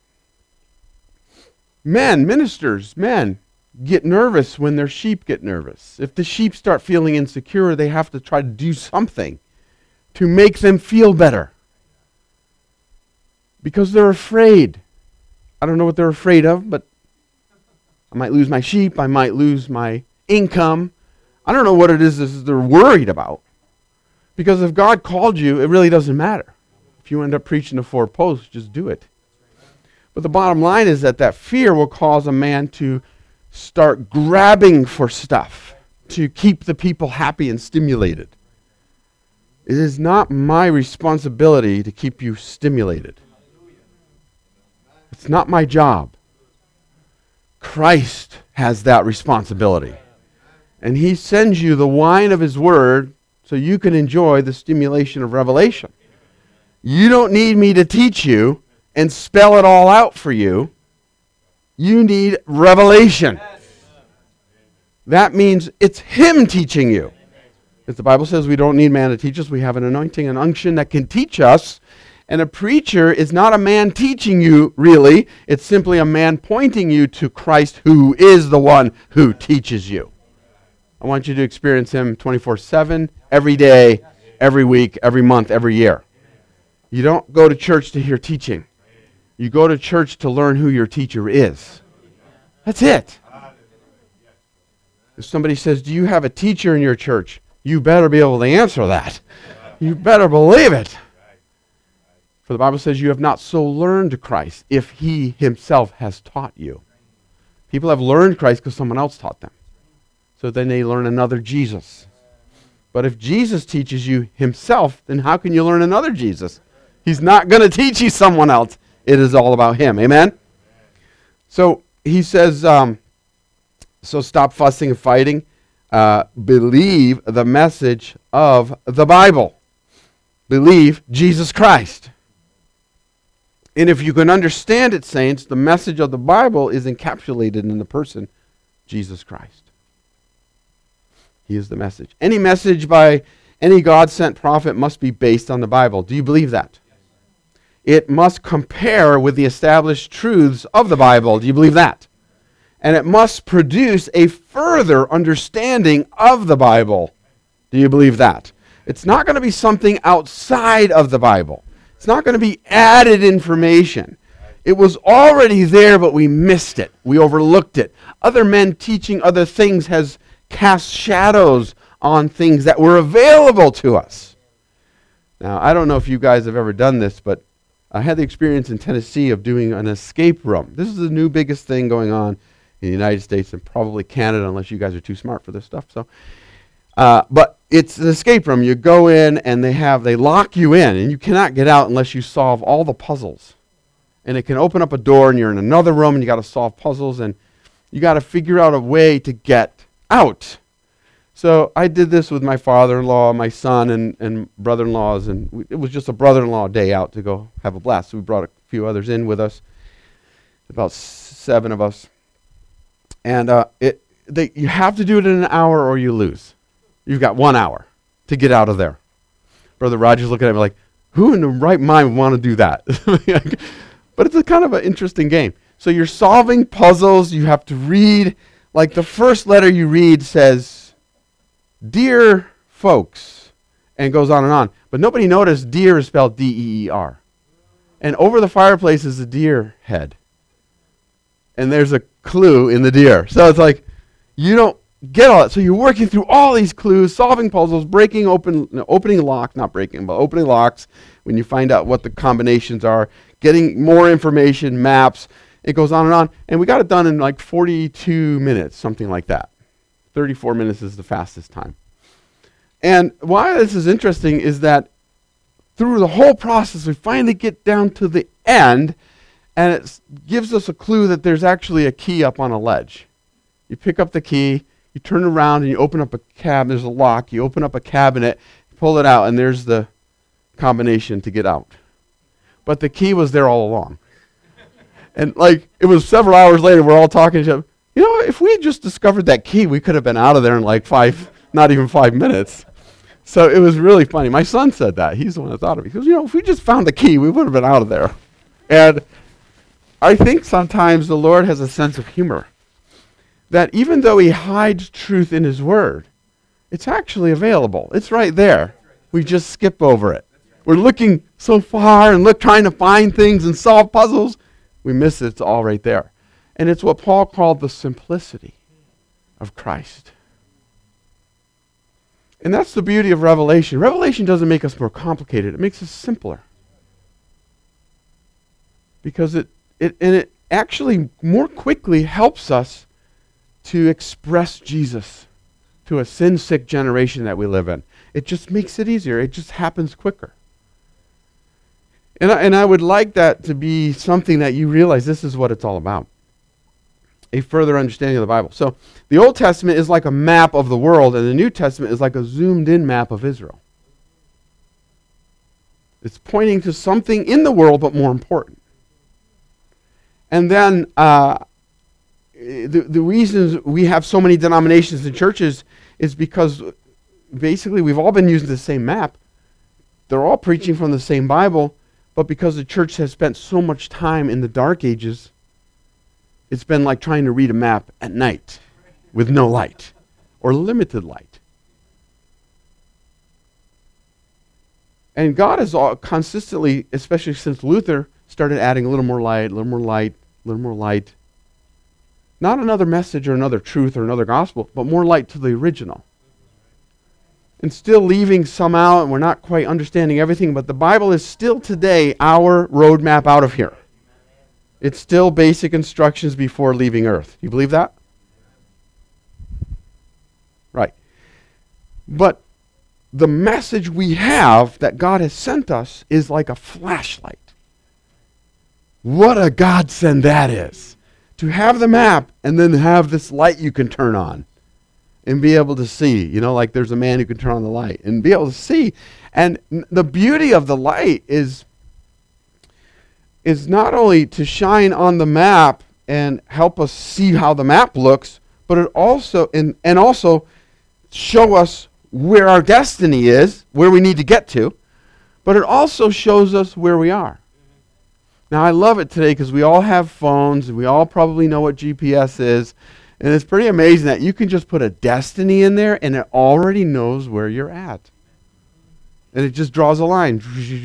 men, ministers, men, get nervous when their sheep get nervous. If the sheep start feeling insecure, they have to try to do something to make them feel better. Because they're afraid. I don't know what they're afraid of, but I might lose my sheep, I might lose my income. I don't know what it is that they're worried about. Because if God called you, it really doesn't matter. If you end up preaching the four posts, just do it. But the bottom line is that that fear will cause a man to start grabbing for stuff to keep the people happy and stimulated. It is not my responsibility to keep you stimulated. It's not my job. Christ has that responsibility. And he sends you the wine of his word so you can enjoy the stimulation of revelation. You don't need me to teach you and spell it all out for you. You need revelation. That means it's him teaching you. If the Bible says we don't need man to teach us, we have an anointing, an unction that can teach us. And a preacher is not a man teaching you, really. It's simply a man pointing you to Christ, who is the one who teaches you. I want you to experience him twenty-four seven, every day, every week, every month, every year. You don't go to church to hear teaching. You go to church to learn who your teacher is. That's it. If somebody says, do you have a teacher in your church? You better be able to answer that. You better believe it. For the Bible says you have not so learned Christ if he himself has taught you. People have learned Christ because someone else taught them. So then they learn another Jesus. But if Jesus teaches you himself, then how can you learn another Jesus? He's not going to teach you someone else. It is all about him. Amen? So he says, um, so stop fussing and fighting. Uh, believe the message of the Bible. Believe Jesus Christ. And if you can understand it, saints, the message of the Bible is encapsulated in the person, Jesus Christ. He is the message. Any message by any God-sent prophet must be based on the Bible. Do you believe that? It must compare with the established truths of the Bible. Do you believe that? And it must produce a further understanding of the Bible. Do you believe that? It's not going to be something outside of the Bible. It's not going to be added information. It was already there, but we missed it. We overlooked it. Other men teaching other things has cast shadows on things that were available to us. Now, I don't know if you guys have ever done this, but I had the experience in Tennessee of doing an escape room. This is the new biggest thing going on in the United States and probably Canada, unless you guys are too smart for this stuff. So, uh, but it's an escape room. You go in and they have they lock you in, and you cannot get out unless you solve all the puzzles. And it can open up a door, and you're in another room, and you got to solve puzzles, and you got to figure out a way to get out. So I did this with my father-in-law, my son, and, and brother-in-laws, and we, it was just a brother-in-law day out to go have a blast. So we brought a few others in with us, about s- seven of us. And uh, it they, you have to do it in an hour or you lose. You've got one hour to get out of there. Brother Roger's looking at me like, who in the right mind would want to do that? But it's a kind of an interesting game. So you're solving puzzles. You have to read. Like the first letter you read says, dear folks, and goes on and on. But nobody noticed deer is spelled D E E R. And over the fireplace is a deer head. And there's a clue in the deer. So it's like, you don't get all that. So you're working through all these clues, solving puzzles, breaking open, no, opening lock, not breaking, but opening locks when you find out what the combinations are, getting more information, maps. It goes on and on. And we got it done in like forty-two minutes, something like that. thirty-four minutes is the fastest time. And why this is interesting is that through the whole process, we finally get down to the end, and it gives us a clue that there's actually a key up on a ledge. You pick up the key, you turn around, and you open up a cabinet. There's a lock. You open up a cabinet, pull it out, and there's the combination to get out. But the key was there all along. And like, it was several hours later, we're all talking to each other. You know, if we had just discovered that key, we could have been out of there in like five, not even five minutes. So it was really funny. My son said that. He's the one that thought of it. He goes, you know, if we just found the key, we would have been out of there. And I think sometimes the Lord has a sense of humor. That even though he hides truth in his word, it's actually available. It's right there. We just skip over it. We're looking so far and look trying to find things and solve puzzles. We miss it. It's all right there. And it's what Paul called the simplicity of Christ. And that's the beauty of Revelation. Revelation doesn't make us more complicated. It makes us simpler. Because it, it and it actually more quickly helps us to express Jesus to a sin-sick generation that we live in. It just makes it easier. It just happens quicker. And I, and I would like that to be something that you realize this is what it's all about. A further understanding of the Bible. So the Old Testament is like a map of the world, and the New Testament is like a zoomed-in map of Israel. It's pointing to something in the world, but more important. And then uh, the, the reasons we have so many denominations and churches is because basically we've all been using the same map. They're all preaching from the same Bible, but because the church has spent so much time in the dark ages, it's been like trying to read a map at night with no light or limited light. And God has all consistently, especially since Luther, started adding a little more light, a little more light, a little more light. Not another message or another truth or another gospel, but more light to the original. And still leaving some out, and we're not quite understanding everything, but the Bible is still today our roadmap out of here. It's still basic instructions before leaving earth. You believe that? Right. But the message we have that God has sent us is like a flashlight. What a godsend that is. To have the map and then have this light you can turn on and be able to see. You know, like there's a man who can turn on the light and be able to see. And n- the beauty of the light is, is not only to shine on the map and help us see how the map looks, but it also and, and also show us where our destiny is, where we need to get to, but it also shows us where we are. Now, I love it today because we all have phones, and we all probably know what G P S is, and it's pretty amazing that you can just put a destiny in there, and it already knows where you're at. And it just draws a line.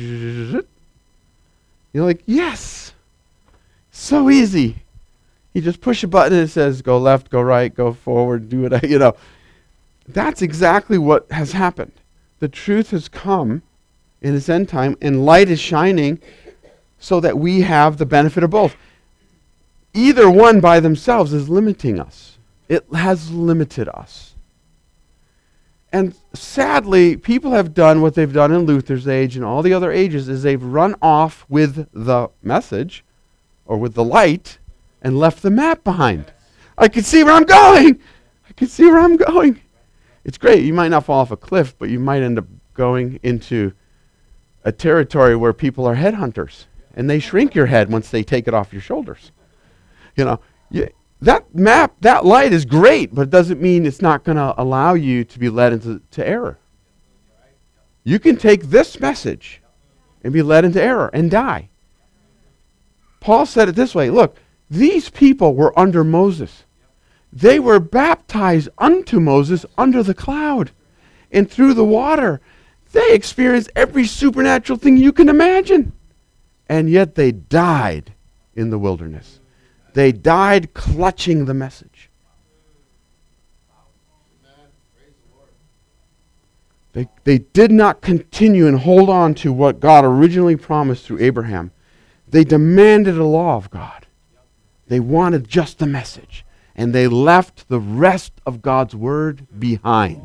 You're like, yes, so easy. You just push a button, and it says, go left, go right, go forward, do it, you know. That's exactly what has happened. The truth has come in this end time, and light is shining so that we have the benefit of both. Either one by themselves is limiting us. It has limited us. And sadly, people have done what they've done in Luther's age and all the other ages is they've run off with the message or with the light and left the map behind. I can see where I'm going. I can see where I'm going. It's great. You might not fall off a cliff, but you might end up going into a territory where people are headhunters, and they shrink your head once they take it off your shoulders. You know, you, that map, that light is great, but it doesn't mean it's not going to allow you to be led into to error. You can take this message and be led into error and die. Paul said it this way, look, these people were under Moses. They were baptized unto Moses under the cloud and through the water. They experienced every supernatural thing you can imagine. And yet they died in the wilderness. They died clutching the message. They, they did not continue and hold on to what God originally promised through Abraham. They demanded a law of God. They wanted just the message. And they left the rest of God's word behind.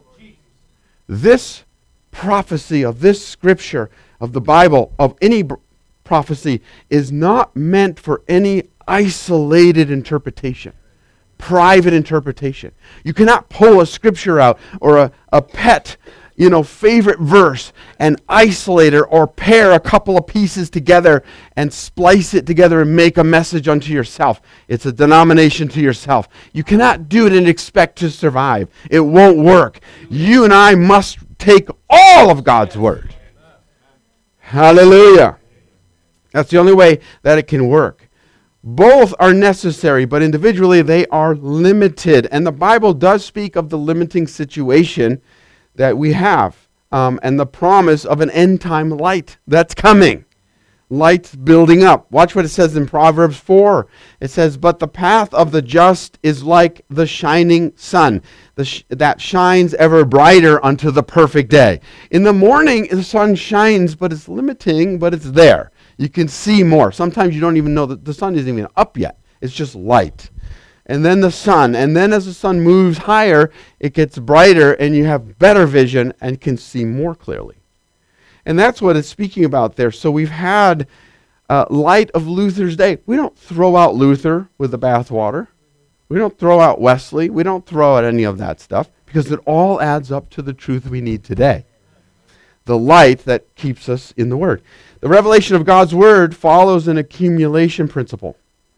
This prophecy of this scripture, of the Bible, of any b- prophecy, is not meant for any isolated interpretation, private interpretation. You cannot pull a scripture out or a, a pet, you know, favorite verse and isolate it or pair a couple of pieces together and splice it together and make a message unto yourself. It's a denomination to yourself. You cannot do it and expect to survive. It won't work. You and I must take all of God's word. Hallelujah. That's the only way that it can work. Both are necessary, but individually they are limited. And the Bible does speak of the limiting situation that we have, um, and the promise of an end-time light that's coming. Light building up. Watch what it says in Proverbs four. It says, but the path of the just is like the shining sun, the sh- that shines ever brighter unto the perfect day. In the morning, the sun shines, but it's limiting, but it's there. You can see more. Sometimes you don't even know that the sun isn't even up yet. It's just light. And then the sun. And then as the sun moves higher, it gets brighter and you have better vision and can see more clearly. And that's what it's speaking about there. So we've had uh, light of Luther's day. We don't throw out Luther with the bathwater. We don't throw out Wesley. We don't throw out any of that stuff because it all adds up to the truth we need today. The light that keeps us in the Word. The revelation of God's Word follows an accumulation principle.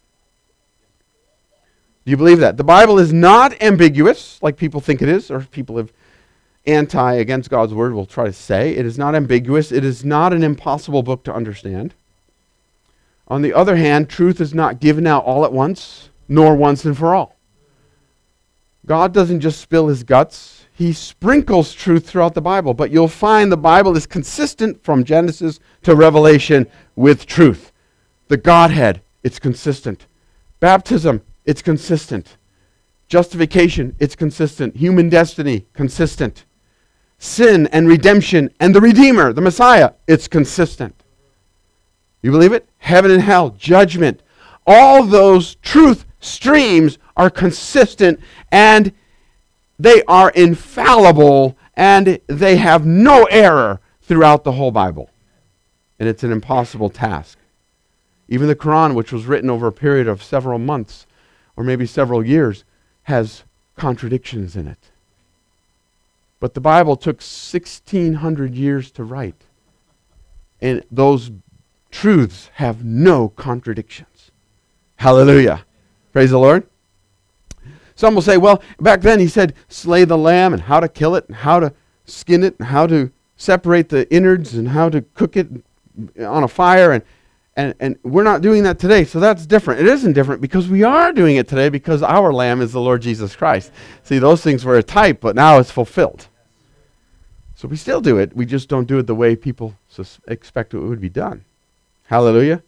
Do you believe that? The Bible is not ambiguous like people think it is, or people have anti against God's Word will try to say. It is not ambiguous. It is not an impossible book to understand. On the other hand, truth is not given out all at once, nor once and for all. God doesn't just spill his guts. He sprinkles truth throughout the Bible, but you'll find the Bible is consistent from Genesis to Revelation with truth. The Godhead, it's consistent. Baptism, it's consistent. Justification, it's consistent. Human destiny, consistent. Sin and redemption and the Redeemer, the Messiah, it's consistent. You believe it? Heaven and hell, judgment. All those truth streams are consistent and they are infallible and they have no error throughout the whole Bible. And it's an impossible task. Even the Quran, which was written over a period of several months or maybe several years, has contradictions in it. But the Bible took sixteen hundred years to write. And those truths have no contradictions. Hallelujah. Praise the Lord. Some will say, well, back then he said slay the lamb and how to kill it and how to skin it and how to separate the innards and how to cook it on a fire. And, and, and we're not doing that today, so that's different. It isn't different because we are doing it today because our lamb is the Lord Jesus Christ. See, those things were a type, but now it's fulfilled. So we still do it. We just don't do it the way people sus- expect it would be done. Hallelujah.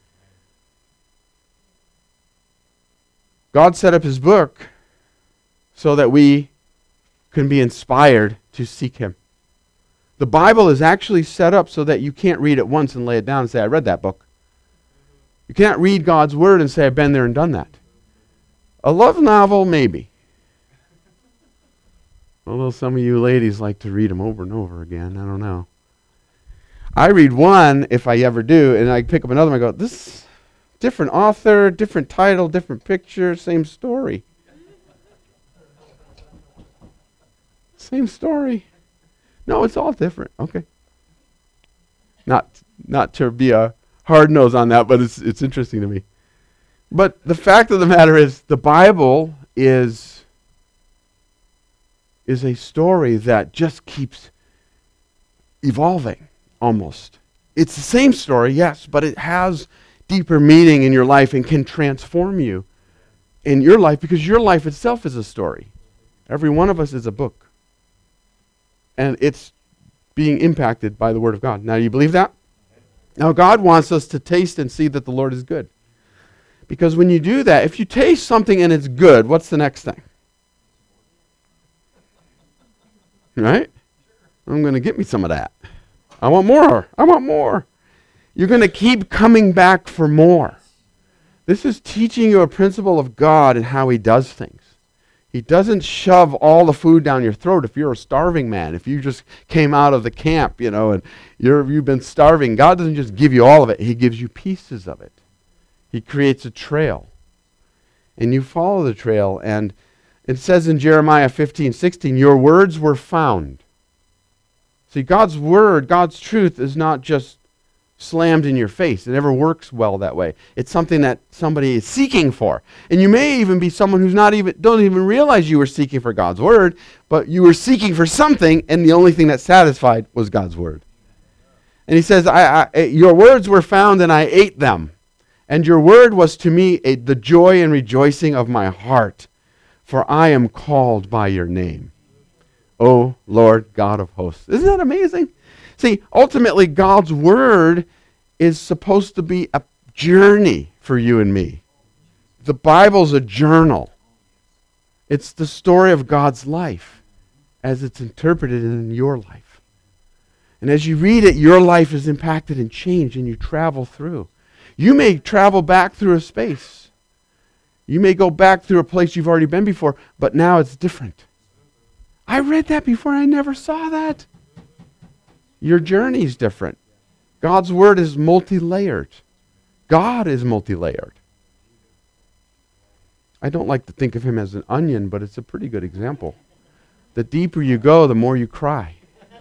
God set up his book so that we can be inspired to seek him. The Bible is actually set up so that you can't read it once and lay it down and say, I read that book. You can't read God's word and say, I've been there and done that. A love novel, maybe. Although some of you ladies like to read them over and over again. I don't know. I read one, if I ever do, and I pick up another one and I go, this different author, different title, different picture, same story. Same story. No, it's all different. Okay. Not not to be a hard nose on that, but it's it's interesting to me. But the fact of the matter is the Bible is is a story that just keeps evolving almost. It's the same story, yes, but it has deeper meaning in your life and can transform you in your life because your life itself is a story. Every one of us is a book. And it's being impacted by the Word of God. Now, do you believe that? Now, God wants us to taste and see that the Lord is good. Because when you do that, if you taste something and it's good, what's the next thing? Right? I'm going to get me some of that. I want more. I want more. You're going to keep coming back for more. This is teaching you a principle of God and how he does things. He doesn't shove all the food down your throat if you're a starving man. If you just came out of the camp, you know, and you're, you've been starving, God doesn't just give you all of it. He gives you pieces of it. He creates a trail. And you follow the trail. And it says in Jeremiah fifteen sixteen, your words were found. See, God's word, God's truth is not just slammed in your face. It never works well that way. It's something that somebody is seeking for. And you may even be someone who's not even, don't even realize you were seeking for God's word, but you were seeking for something, and the only thing that satisfied was God's word. And he says, I, I, your words were found, and I ate them. And your word was to me a, the joy and rejoicing of my heart, for I am called by your name, O Lord God of hosts. Isn't that amazing? See, ultimately, God's word is supposed to be a journey for you and me. The Bible's a journal. It's the story of God's life as it's interpreted in your life. And as you read it, your life is impacted and changed, and you travel through. You may travel back through a space. You may go back through a place you've already been before, but now it's different. I read that before. I never saw that. Your journey is different. God's word is multi-layered. God is multi-layered. I don't like to think of him as an onion, but it's a pretty good example. The deeper you go, the more you cry.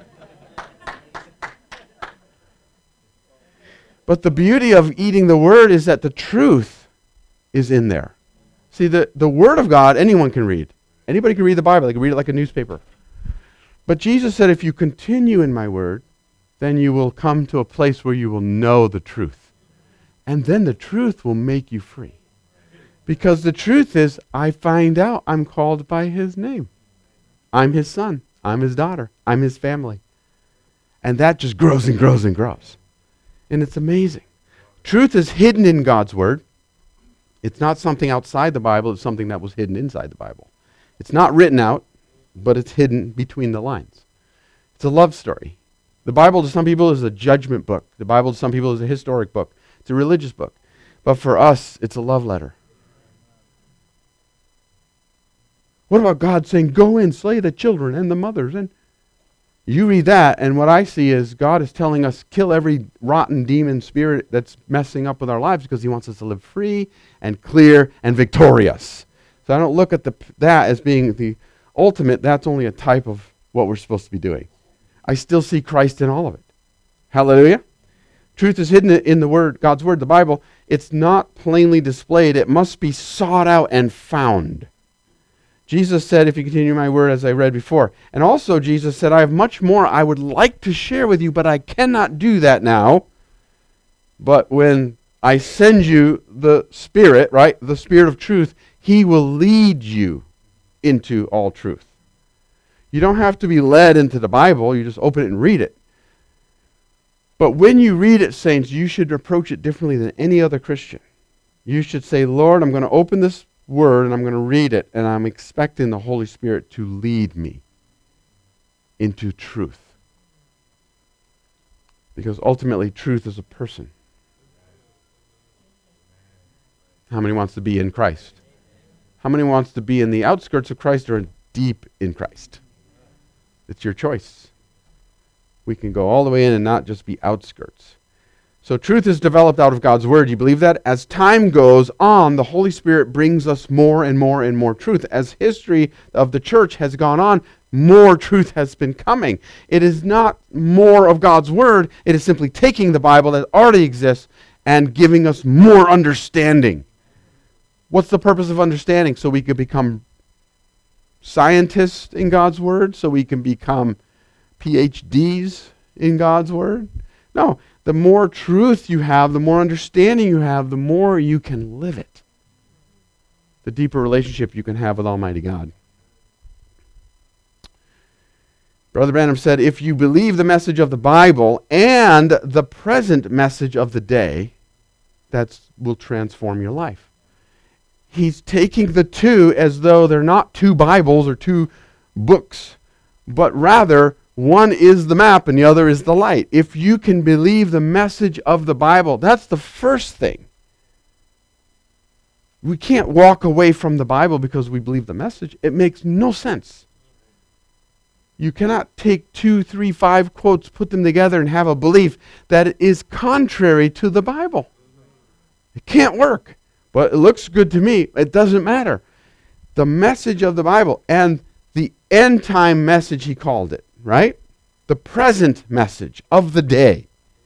But the beauty of eating the word is that the truth is in there. See, the, the word of God, anyone can read. Anybody can read the Bible. They can read it like a newspaper. But Jesus said, if you continue in my word, then you will come to a place where you will know the truth. And then the truth will make you free. Because the truth is, I find out I'm called by his name. I'm his son. I'm his daughter. I'm his family. And that just grows and grows and grows. And it's amazing. Truth is hidden in God's word. It's not something outside the Bible. It's something that was hidden inside the Bible. It's not written out, but it's hidden between the lines. It's a love story. The Bible to some people is a judgment book. The Bible to some people is a historic book. It's a religious book. But for us, it's a love letter. What about God saying, go in, slay the children and the mothers? And you read that, and what I see is God is telling us, kill every rotten demon spirit that's messing up with our lives because he wants us to live free and clear and victorious. So I don't look at the, that as being the ultimate. That's only a type of what we're supposed to be doing. I still see Christ in all of it. Hallelujah. Truth is hidden in the word, God's word, the Bible. It's not plainly displayed. It must be sought out and found. Jesus said, if you continue my word, as I read before. And also Jesus said, I have much more I would like to share with you, but I cannot do that now. But when I send you the Spirit, right, the Spirit of truth, he will lead you into all truth. You don't have to be led into the Bible. You just open it and read it. But when you read it, saints, you should approach it differently than any other Christian. You should say, Lord, I'm going to open this word and I'm going to read it, and I'm expecting the Holy Spirit to lead me into truth. Because ultimately, truth is a person. How many wants to be in Christ? How many wants to be in the outskirts of Christ or deep in Christ? It's your choice. We can go all the way in and not just be outskirts. So truth is developed out of God's word. You believe that? As time goes on, the Holy Spirit brings us more and more and more truth. As history of the church has gone on, more truth has been coming. It is not more of God's word. It is simply taking the Bible that already exists and giving us more understanding. What's the purpose of understanding? So we could become scientists in God's word? So we can become P H Ds in God's word? No. The more truth you have, the more understanding you have, the more you can live it. The deeper relationship you can have with Almighty God. Brother Branham said, if you believe the message of the Bible and the present message of the day, that will transform your life. He's taking the two as though they're not two Bibles or two books, but rather one is the map and the other is the light. If you can believe the message of the Bible, that's the first thing. We can't walk away from the Bible because we believe the message. It makes no sense. You cannot take two, three, five quotes, put them together, and have a belief that is contrary to the Bible. It can't work. But it looks good to me. It doesn't matter. The message of the Bible and the end time message, he called it, right? The present message of the day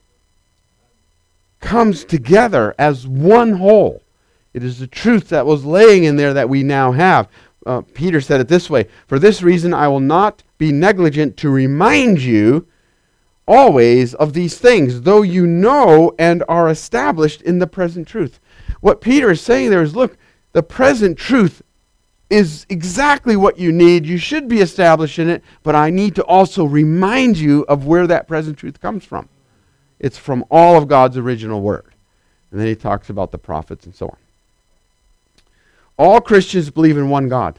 comes together as one whole. It is the truth that was laying in there that we now have. Uh, Peter said it this way, for this reason I will not be negligent to remind you always of these things, though you know and are established in the present truth. What Peter is saying there is, look, the present truth is exactly what you need. You should be established in it, but I need to also remind you of where that present truth comes from. It's from all of God's original word. And then he talks about the prophets and so on. All Christians believe in one God.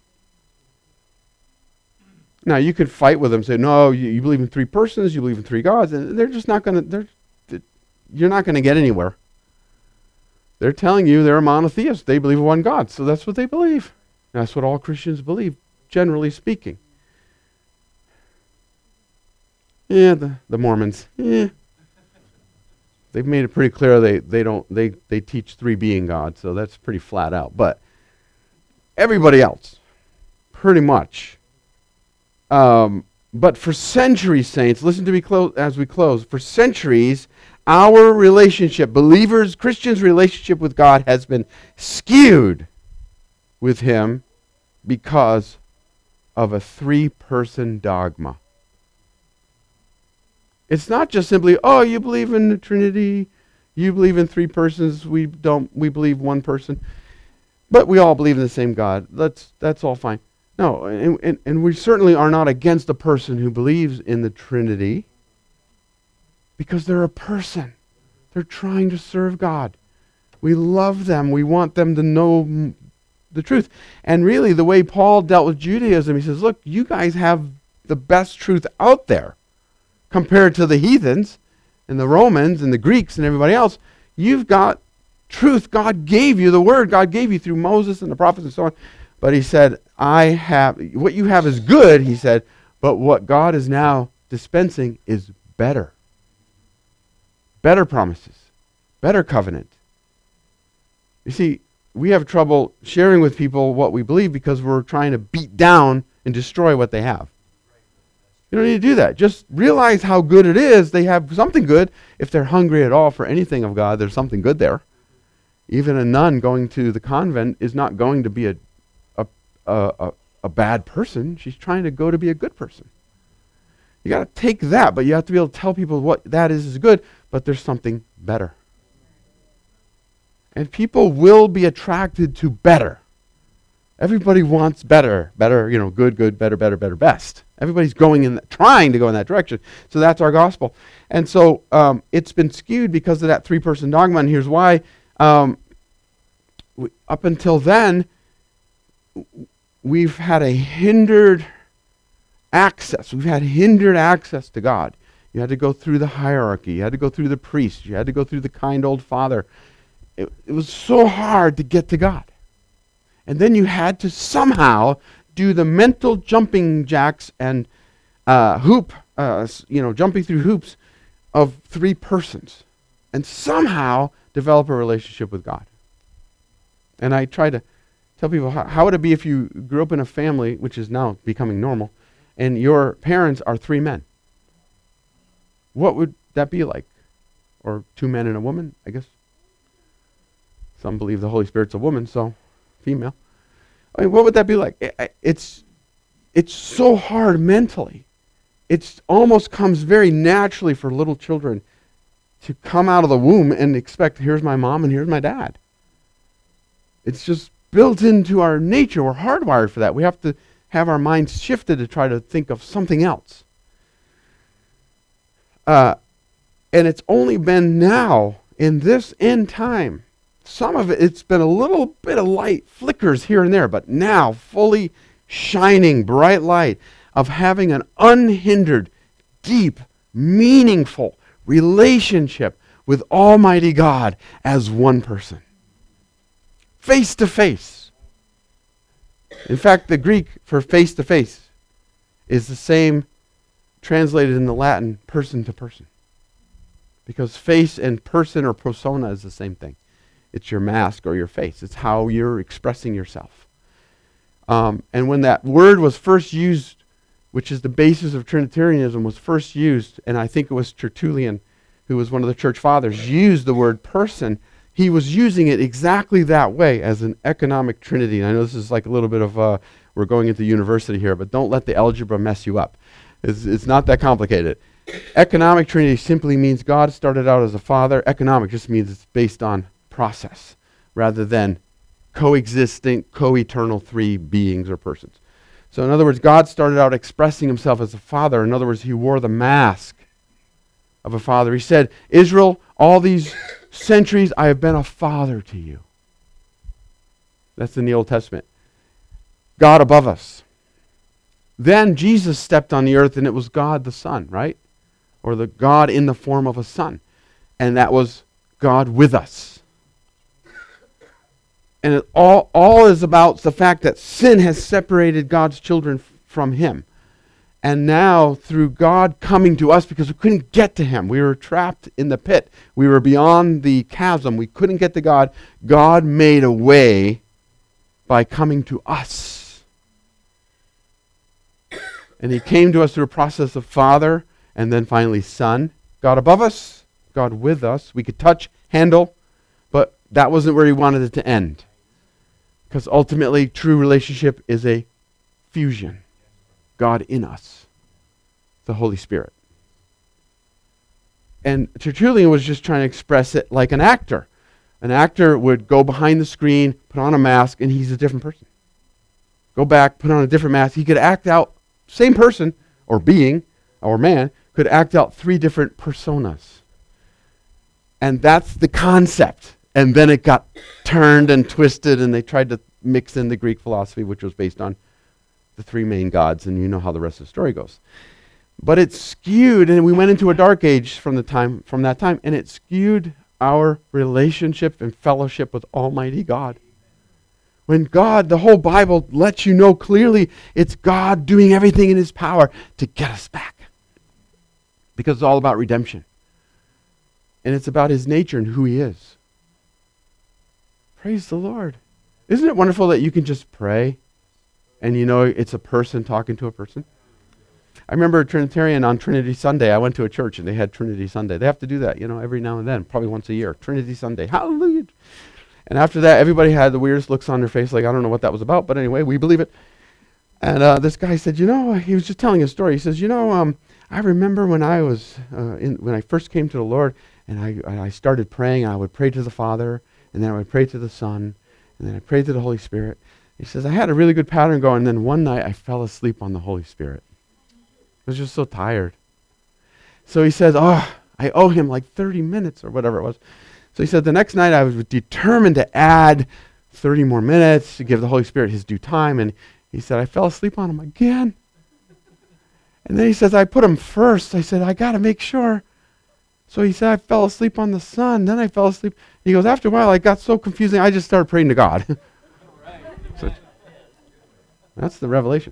Now, you could fight with them, say, no, you, you believe in three persons, you believe in three gods, and they're just not going to, you're not going to get anywhere. They're telling you they're a monotheist. They believe in one God, so that's what they believe. That's what all Christians believe, generally speaking. Yeah, the, the Mormons. Yeah. They've made it pretty clear they, they don't they, they teach three being God, so that's pretty flat out. But everybody else, pretty much. Um, but for centuries, saints, listen to me clo- as we close. For centuries, our relationship, believers, Christians' relationship with God has been skewed with Him because of a three-person dogma. It's not just simply, oh, you believe in the Trinity, you believe in three persons, we don't, we believe one person, but we all believe in the same God. That's that's all fine. No, and, and, and we certainly are not against a person who believes in the Trinity, because they're a person. They're trying to serve God. We love them. We want them to know m- the truth. And really, the way Paul dealt with Judaism, he says, look, you guys have the best truth out there. Compared to the heathens and the Romans and the Greeks and everybody else, you've got truth. God gave you the word. God gave you through Moses and the prophets and so on. But he said, I have, what you have is good, he said, but what God is now dispensing is better. Better promises. Better covenant. You see, we have trouble sharing with people what we believe because we're trying to beat down and destroy what they have. You don't need to do that. Just realize how good it is. They have something good. If they're hungry at all for anything of God, there's something good there. Even a nun going to the convent is not going to be a a a, a, a bad person. She's trying to go to be a good person. You got to take that, but you have to be able to tell people what that is is good, but there's something better. And people will be attracted to better. Everybody wants better, better, you know, good, good, better, better, better, best. Everybody's going in, that, trying to go in that direction. So that's our gospel. And so um, it's been skewed because of that three-person dogma. And here's why. Um, we, up until then, we've had a hindered access. We've had hindered access to God. You had to go through the hierarchy. You had to go through the priest. You had to go through the kind old father. It, it was so hard to get to God. And then you had to somehow do the mental jumping jacks and uh, hoop, uh, you know, jumping through hoops of three persons and somehow develop a relationship with God. And I try to tell people, how, how would it be if you grew up in a family, which is now becoming normal, and your parents are three men? What would that be like? Or two men and a woman, I guess. Some believe the Holy Spirit's a woman, so female. I mean, what would that be like? It, it's it's so hard mentally. It almost comes very naturally for little children to come out of the womb and expect, here's my mom and here's my dad. It's just built into our nature. We're hardwired for that. We have to have our minds shifted to try to think of something else. Uh, and it's only been now, in this end time, some of it, it's been a little bit of light, flickers here and there, but now fully shining bright light of having an unhindered, deep, meaningful relationship with Almighty God as one person. Face to face. In fact, the Greek for face to face is the same translated in the Latin person to person. Because face and person or persona is the same thing. It's your mask or your face. It's how you're expressing yourself. Um, and when that word was first used, which is the basis of Trinitarianism, was first used, and I think it was Tertullian, who was one of the church fathers, used the word person, he was using it exactly that way as an economic trinity. And I know this is like a little bit of, uh, we're going into university here, but don't let the algebra mess you up. It's, it's not that complicated. Economic trinity simply means God started out as a father. Economic just means it's based on process rather than coexisting, co-eternal three beings or persons. So in other words, God started out expressing himself as a father. In other words, he wore the mask of a father. He said, Israel, all these centuries I have been a father to you. That's in the Old Testament. God above us. Then Jesus stepped on the earth and it was God the Son, right? Or the God in the form of a son. And that was God with us. And it all, all is about the fact that sin has separated God's children f- from him. And now, through God coming to us, because we couldn't get to him, we were trapped in the pit. We were beyond the chasm. We couldn't get to God. God made a way by coming to us. And he came to us through a process of Father and then finally Son. God above us, God with us. We could touch, handle, but that wasn't where he wanted it to end. Because ultimately, true relationship is a fusion. God in us, the Holy Spirit. And Tertullian was just trying to express it like an actor. An actor would go behind the screen, put on a mask, and he's a different person. Go back, put on a different mask. He could act out, same person, or being, or man, could act out three different personas. And that's the concept. And then it got turned and twisted, and they tried to mix in the Greek philosophy, which was based on the three main gods, and you know how the rest of the story goes. But it skewed, and we went into a dark age from the time from that time, and it skewed our relationship and fellowship with Almighty God. When God, the whole Bible lets you know clearly it's God doing everything in his power to get us back. Because it's all about redemption. And it's about his nature and who he is. Praise the Lord. Isn't it wonderful that you can just pray and you know it's a person talking to a person? I remember a Trinitarian on Trinity Sunday. I went to a church and they had Trinity Sunday. They have to do that, you know, every now and then, probably once a year. Trinity Sunday. Hallelujah. And after that, everybody had the weirdest looks on their face, like, I don't know what that was about, but anyway, we believe it. And uh, this guy said, you know, he was just telling a story. He says, you know, um, I remember when I was, uh, in, when I first came to the Lord, and I, and I started praying, and I would pray to the Father, and then I would pray to the Son, and then I prayed to the Holy Spirit. He says, I had a really good pattern going, and then one night I fell asleep on the Holy Spirit. I was just so tired. So he says, oh, I owe him like thirty minutes or whatever it was. So he said, the next night I was determined to add thirty more minutes to give the Holy Spirit his due time. And he said, I fell asleep on him again. And then he says, I put him first. I said, I got to make sure. So he said, I fell asleep on the Son. Then I fell asleep. He goes, after a while, I got so confusing, I just started praying to God. So that's the revelation.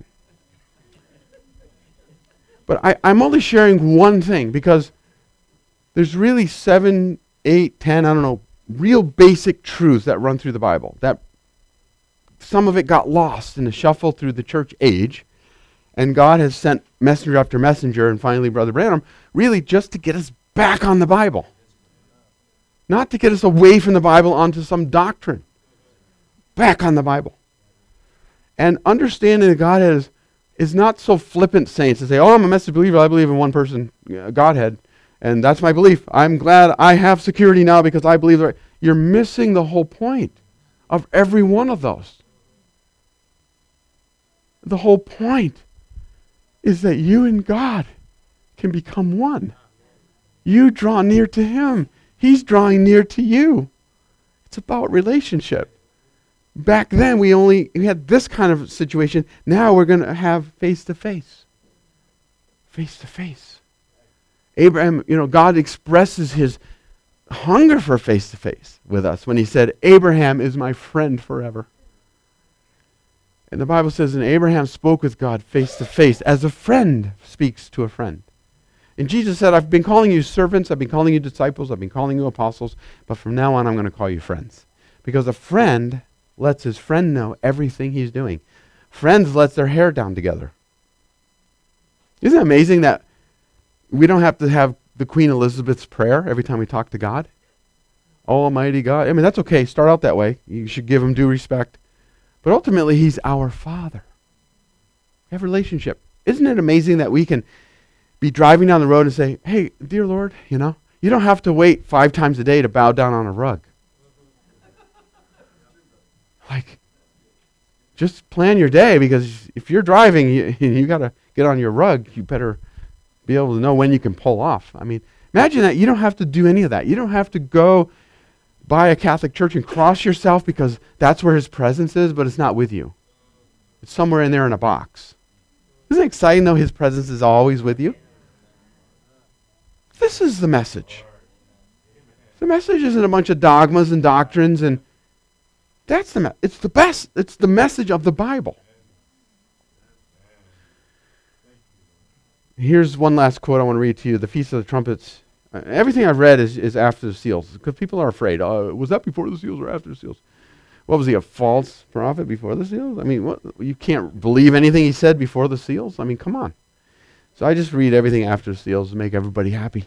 But I, I'm only sharing one thing because there's really seven, eight, ten, I don't know, real basic truths that run through the Bible. That some of it got lost in the shuffle through the church age, and God has sent messenger after messenger, and finally Brother Branham, really just to get us back on the Bible. Not to get us away from the Bible onto some doctrine. Back on the Bible. And understanding that God has, is not so flippant saints to say, oh, I'm a message believer, I believe in one person, uh, Godhead, and that's my belief. I'm glad I have security now because I believe that. You're missing the whole point of every one of those. The whole point is that you and God can become one. You draw near to him. He's drawing near to you. It's about relationship. Back then, we only we had this kind of situation. Now we're going to have face-to-face. Face-to-face. Abraham, you know, God expresses his hunger for face-to-face with us when he said, Abraham is my friend forever. And the Bible says, and Abraham spoke with God face-to-face as a friend speaks to a friend. And Jesus said, I've been calling you servants, I've been calling you disciples, I've been calling you apostles, but from now on I'm going to call you friends. Because a friend lets his friend know everything he's doing. Friends lets their hair down together. Isn't it amazing that we don't have to have the Queen Elizabeth's prayer every time we talk to God? Almighty God. I mean, that's okay. Start out that way. You should give him due respect. But ultimately, he's our Father. We have a relationship. Isn't it amazing that we can be driving down the road and say, hey, dear Lord, you know, you don't have to wait five times a day to bow down on a rug. Like, just plan your day, because if you're driving, you, you got to get on your rug. You better be able to know when you can pull off. I mean, imagine that. You don't have to do any of that. You don't have to go by a Catholic church and cross yourself because that's where his presence is, but it's not with you. It's somewhere in there in a box. Isn't it exciting, though, his presence is always with you? This is the message. The message isn't a bunch of dogmas and doctrines, and that's the me- it's the best. It's the message of the Bible. Here's one last quote I want to read to you. The Feast of the Trumpets. Uh, everything I've read is, is after the seals, because people are afraid. Uh, was that before the seals or after the seals? What was he, a false prophet before the seals? I mean, what, you can't believe anything he said before the seals? I mean, come on. So I just read everything after the seals to make everybody happy.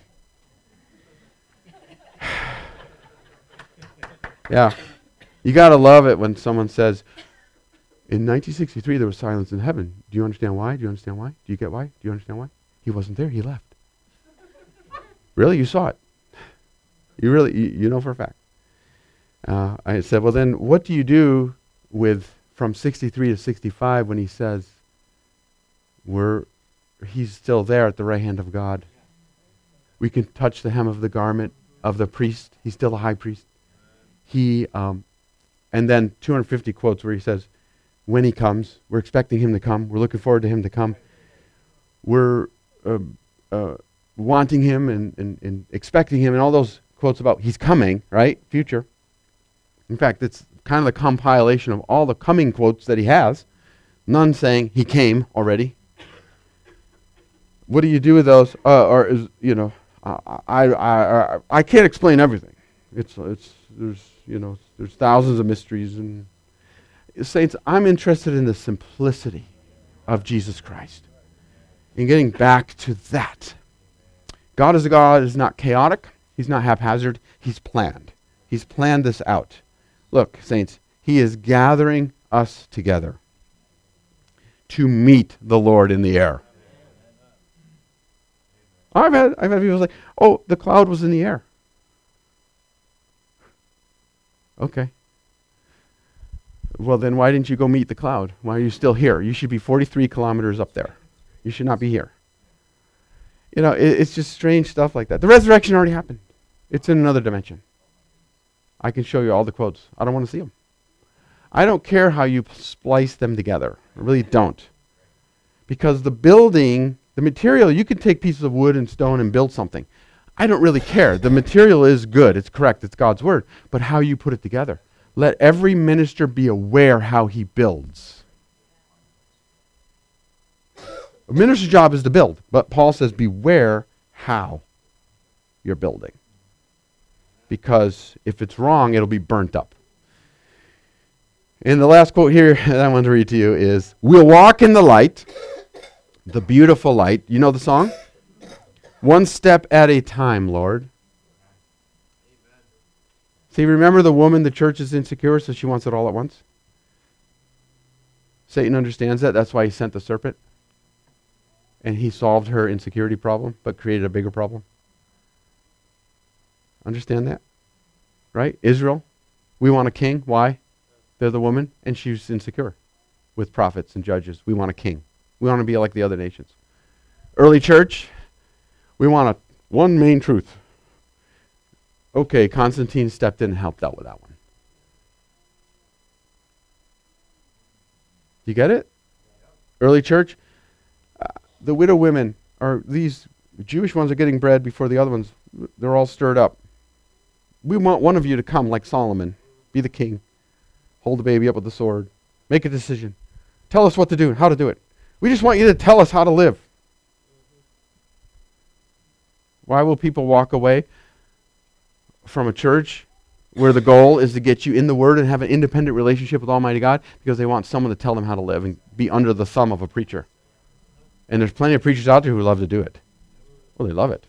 Yeah. You got to love it when someone says, in nineteen sixty-three there was silence in heaven. Do you understand why? Do you understand why? Do you get why? Do you understand why? He wasn't there. He left. Really? You saw it? You really, you, you know for a fact. Uh, I said, well then, what do you do with from sixty-three to sixty-five when he says, we're, he's still there at the right hand of God. We can touch the hem of the garment of the priest. He's still a high priest. He, um, and then two hundred fifty quotes where he says, when he comes, we're expecting him to come. We're looking forward to him to come. We're uh, uh, wanting him and, and, and expecting him, and all those quotes about he's coming, right? Future. In fact, it's kind of the compilation of all the coming quotes that he has. None saying he came already. What do you do with those? Uh, or is you know, I, I I I I can't explain everything. It's it's there's you know there's thousands of mysteries and saints. I'm interested in the simplicity of Jesus Christ, in getting back to that. God is a God is not chaotic. He's not haphazard. He's planned. He's planned this out. Look, saints, he is gathering us together to meet the Lord in the air. I've had I've had people say, "Oh, the cloud was in the air." Okay. Well, then why didn't you go meet the cloud? Why are you still here? You should be forty-three kilometers up there. You should not be here. You know, it, it's just strange stuff like that. The resurrection already happened. It's in another dimension. I can show you all the quotes. I don't want to see them. I don't care how you p- splice them together. I really don't. Because the building, the material, you can take pieces of wood and stone and build something. I don't really care. The material is good. It's correct. It's God's word. But how you put it together. Let every minister be aware how he builds. A minister's job is to build. But Paul says, beware how you're building. Because if it's wrong, it'll be burnt up. And the last quote here that I want to read to you is, we'll walk in the light, the beautiful light. You know the song? One step at a time, Lord. Amen. See, remember the woman, the church is insecure, so she wants it all at once? Satan understands that. That's why he sent the serpent. And he solved her insecurity problem, but created a bigger problem. Understand that? Right? Israel, we want a king. Why? They're the woman, and she's insecure with prophets and judges. We want a king. We want to be like the other nations. Early church, we want a one main truth. Okay, Constantine stepped in and helped out with that one. You get it? Early church, uh, the widow women, are these Jewish ones are getting bread before the other ones. They're all stirred up. We want one of you to come like Solomon, be the king, hold the baby up with the sword, make a decision, tell us what to do and how to do it. We just want you to tell us how to live. Why will people walk away from a church where the goal is to get you in the Word and have an independent relationship with Almighty God? Because they want someone to tell them how to live and be under the thumb of a preacher. And there's plenty of preachers out there who love to do it. Well, they love it.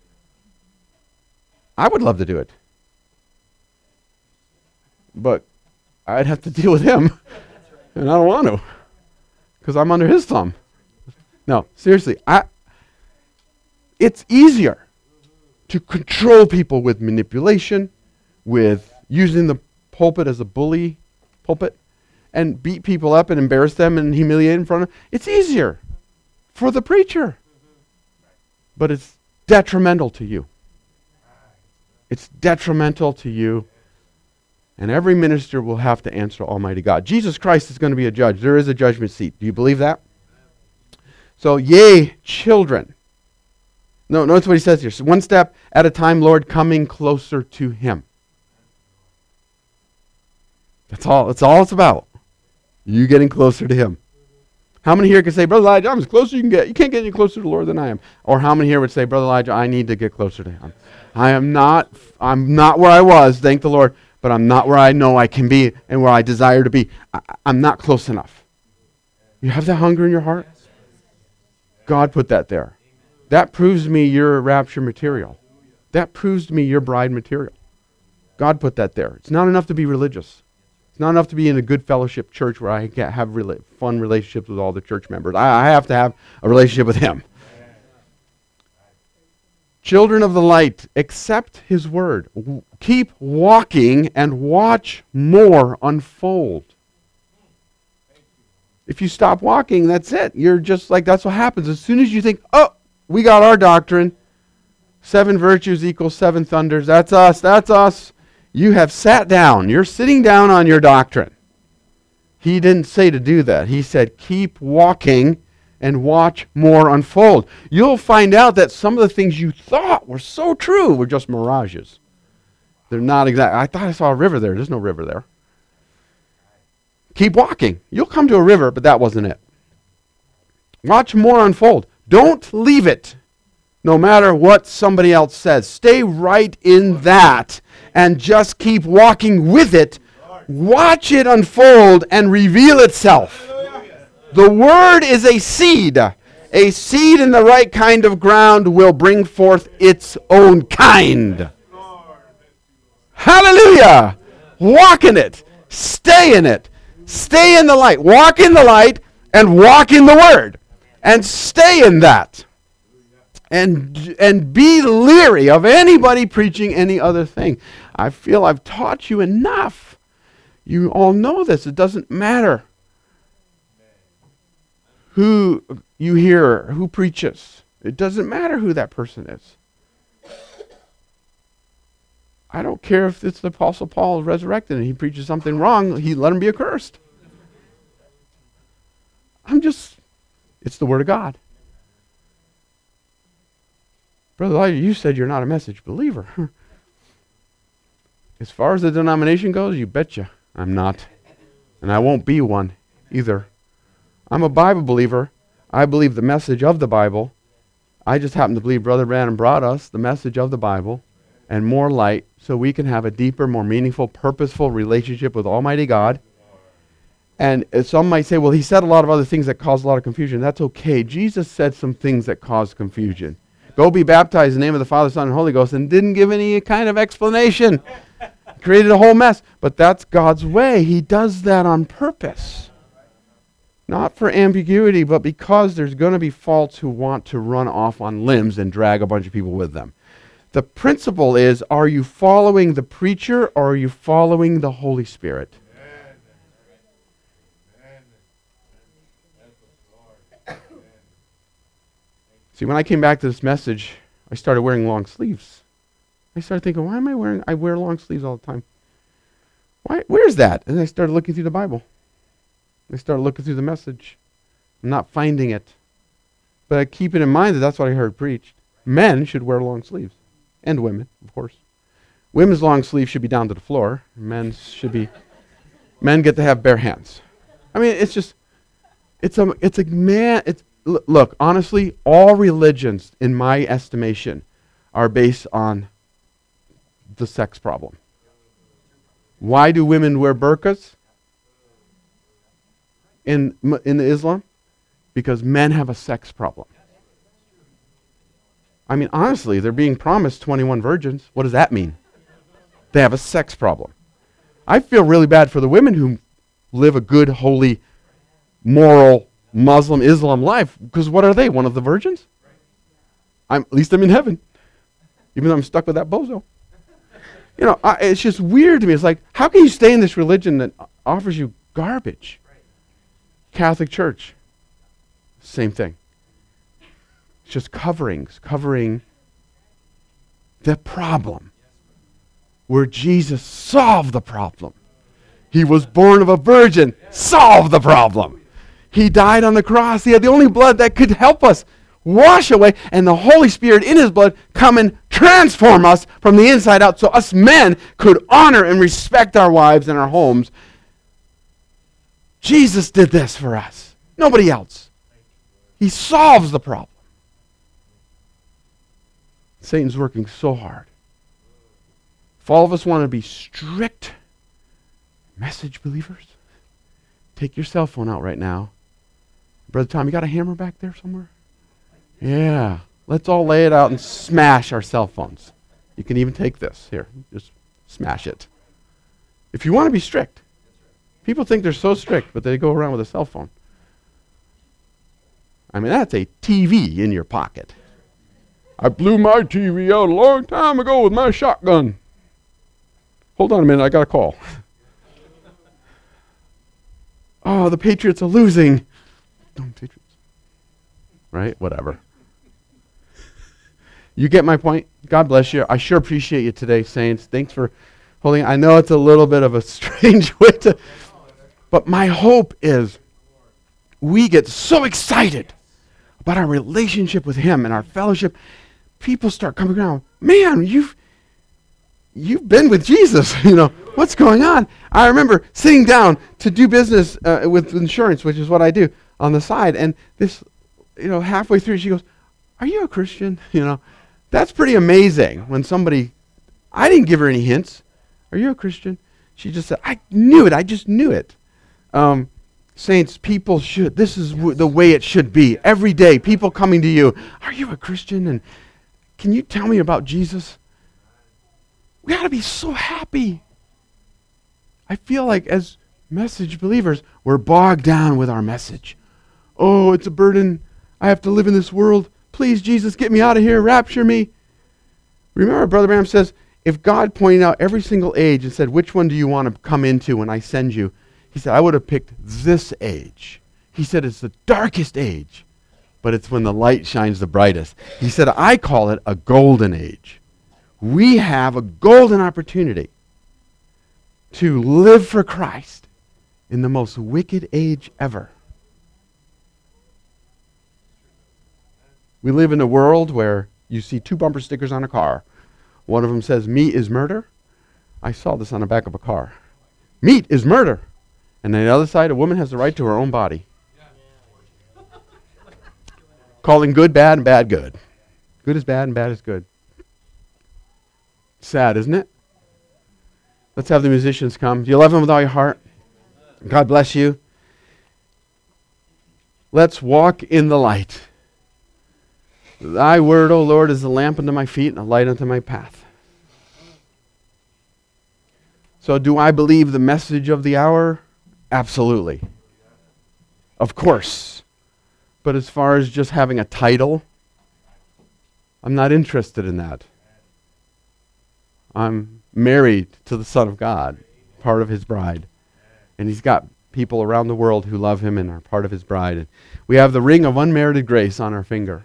I would love to do it. But I'd have to deal with him. And I don't want to. Because I'm under his thumb. No, seriously. I. It's easier to control people with manipulation, with using the pulpit as a bully pulpit, and beat people up and embarrass them and humiliate in front of them. It's easier for the preacher. But it's detrimental to you. It's detrimental to you. And every minister will have to answer Almighty God. Jesus Christ is going to be a judge. There is a judgment seat. Do you believe that? So, yea, children. No, notice what he says here. So one step at a time, Lord, coming closer to him. That's all, that's all it's about. You getting closer to him. How many here can say, Brother Elijah, I'm as close as you can get. You can't get any closer to the Lord than I am. Or how many here would say, Brother Elijah, I need to get closer to him. I am not, I'm not where I was, thank the Lord, but I'm not where I know I can be and where I desire to be. I, I'm not close enough. You have that hunger in your heart? God put that there. That proves to me you're rapture material. That proves to me you're bride material. God put that there. It's not enough to be religious. It's not enough to be in a good fellowship church where I can have rela- fun relationships with all the church members. I, I have to have a relationship with him. Children of the light, accept his word. W- keep walking and watch more unfold. If you stop walking, that's it. You're just like, that's what happens. As soon as you think, oh, we got our doctrine, seven virtues equals seven thunders, that's us, that's us. You have sat down. You're sitting down on your doctrine. He didn't say to do that. He said, keep walking and watch more unfold. You'll find out that some of the things you thought were so true were just mirages. They're not exact. I thought I saw a river there. There's no river there. Keep walking. You'll come to a river, but that wasn't it. Watch more unfold. Don't leave it, no matter what somebody else says. Stay right in that and just keep walking with it. Watch it unfold and reveal itself. The word is a seed. A seed in the right kind of ground will bring forth its own kind. Hallelujah! Walk in it. Stay in it. Stay in the light. Walk in the light and walk in the word. And stay in that. And, and be leery of anybody preaching any other thing. I feel I've taught you enough. You all know this. It doesn't matter who you hear, who preaches. It doesn't matter who that person is. I don't care if it's the Apostle Paul resurrected and he preaches something wrong, he let him be accursed. I'm just, it's the Word of God. Brother Elijah, you said you're not a message believer. As far as the denomination goes, you betcha I'm not. And I won't be one either. I'm a Bible believer. I believe the message of the Bible. I just happen to believe Brother Branham brought us the message of the Bible and more light so we can have a deeper, more meaningful, purposeful relationship with Almighty God. And some might say, well, he said a lot of other things that caused a lot of confusion. That's okay. Jesus said some things that caused confusion. Go be baptized in the name of the Father, Son, and Holy Ghost, and didn't give any kind of explanation. Created a whole mess. But that's God's way. He does that on purpose. Not for ambiguity, but because there's going to be false who want to run off on limbs and drag a bunch of people with them. The principle is, are you following the preacher or are you following the Holy Spirit? See, when I came back to this message, I started wearing long sleeves. I started thinking, why am I wearing, I wear long sleeves all the time. Why? Where's that? And I started looking through the Bible. I started looking through the message. I'm not finding it. But I keep it in mind that that's what I heard preached. Men should wear long sleeves. And women, of course. Women's long sleeves should be down to the floor. Men's should be, men get to have bare hands. I mean, it's just, it's a, it's a man, it's, look, honestly, all religions, in my estimation, are based on the sex problem. Why do women wear burqas in, in Islam? Because men have a sex problem. I mean, honestly, they're being promised twenty-one virgins. What does that mean? They have a sex problem. I feel really bad for the women who live a good, holy, moral Muslim Islam life, because what are they? One of the virgins? I'm, at least I'm in heaven, even though I'm stuck with that bozo. You know, I, it's just weird to me. It's like, how can you stay in this religion that offers you garbage? Catholic Church, same thing. It's just coverings, covering the problem where Jesus solved the problem. He was born of a virgin, solved the problem. He died on the cross. He had the only blood that could help us wash away, and the Holy Spirit in his blood come and transform us from the inside out so us men could honor and respect our wives and our homes. Jesus did this for us. Nobody else. He solves the problem. Satan's working so hard. If all of us want to be strict message believers, take your cell phone out right now. Brother Tom, you got a hammer back there somewhere? Yeah. Let's all lay it out and smash our cell phones. You can even take this. Here, just smash it. If you want to be strict. People think they're so strict, but they go around with a cell phone. I mean, that's a T V in your pocket. I blew my T V out a long time ago with my shotgun. Hold on a minute, I got a call. Oh, the Patriots are losing. Don't Patriots. Right? Whatever. You get my point? God bless you. I sure appreciate you today, saints. Thanks for holding. I know it's a little bit of a strange way to, but my hope is we get so excited about our relationship with Him and our fellowship. People start coming around. Man, you've you've been with Jesus. You know what's going on? I remember sitting down to do business uh, with insurance, which is what I do on the side, and this, you know, halfway through, she goes, "Are you a Christian?" You know. That's pretty amazing when somebody, I didn't give her any hints. Are you a Christian? She just said, I knew it. I just knew it. Um, saints, people should, this is w- the way it should be. Every day, people coming to you, are you a Christian? And can you tell me about Jesus? We ought to be so happy. I feel like as message believers, we're bogged down with our message. Oh, it's a burden. I have to live in this world. Please, Jesus, get me out of here. Rapture me. Remember, Brother Branham says, if God pointed out every single age and said, which one do you want to come into when I send you? He said, I would have picked this age. He said, it's the darkest age, but it's when the light shines the brightest. He said, I call it a golden age. We have a golden opportunity to live for Christ in the most wicked age ever. We live in a world where you see two bumper stickers on a car. One of them says, meat is murder. I saw this on the back of a car. Meat is murder. And on the other side, a woman has the right to her own body. Calling good bad and bad good. Good is bad and bad is good. Sad, isn't it? Let's have the musicians come. Do you love Him with all your heart? God bless you. Let's walk in the light. Thy word, O Lord, is a lamp unto my feet and a light unto my path. So do I believe the message of the hour? Absolutely. Of course. But as far as just having a title, I'm not interested in that. I'm married to the Son of God, part of His bride. And He's got people around the world who love Him and are part of His bride. And we have the ring of unmerited grace on our finger.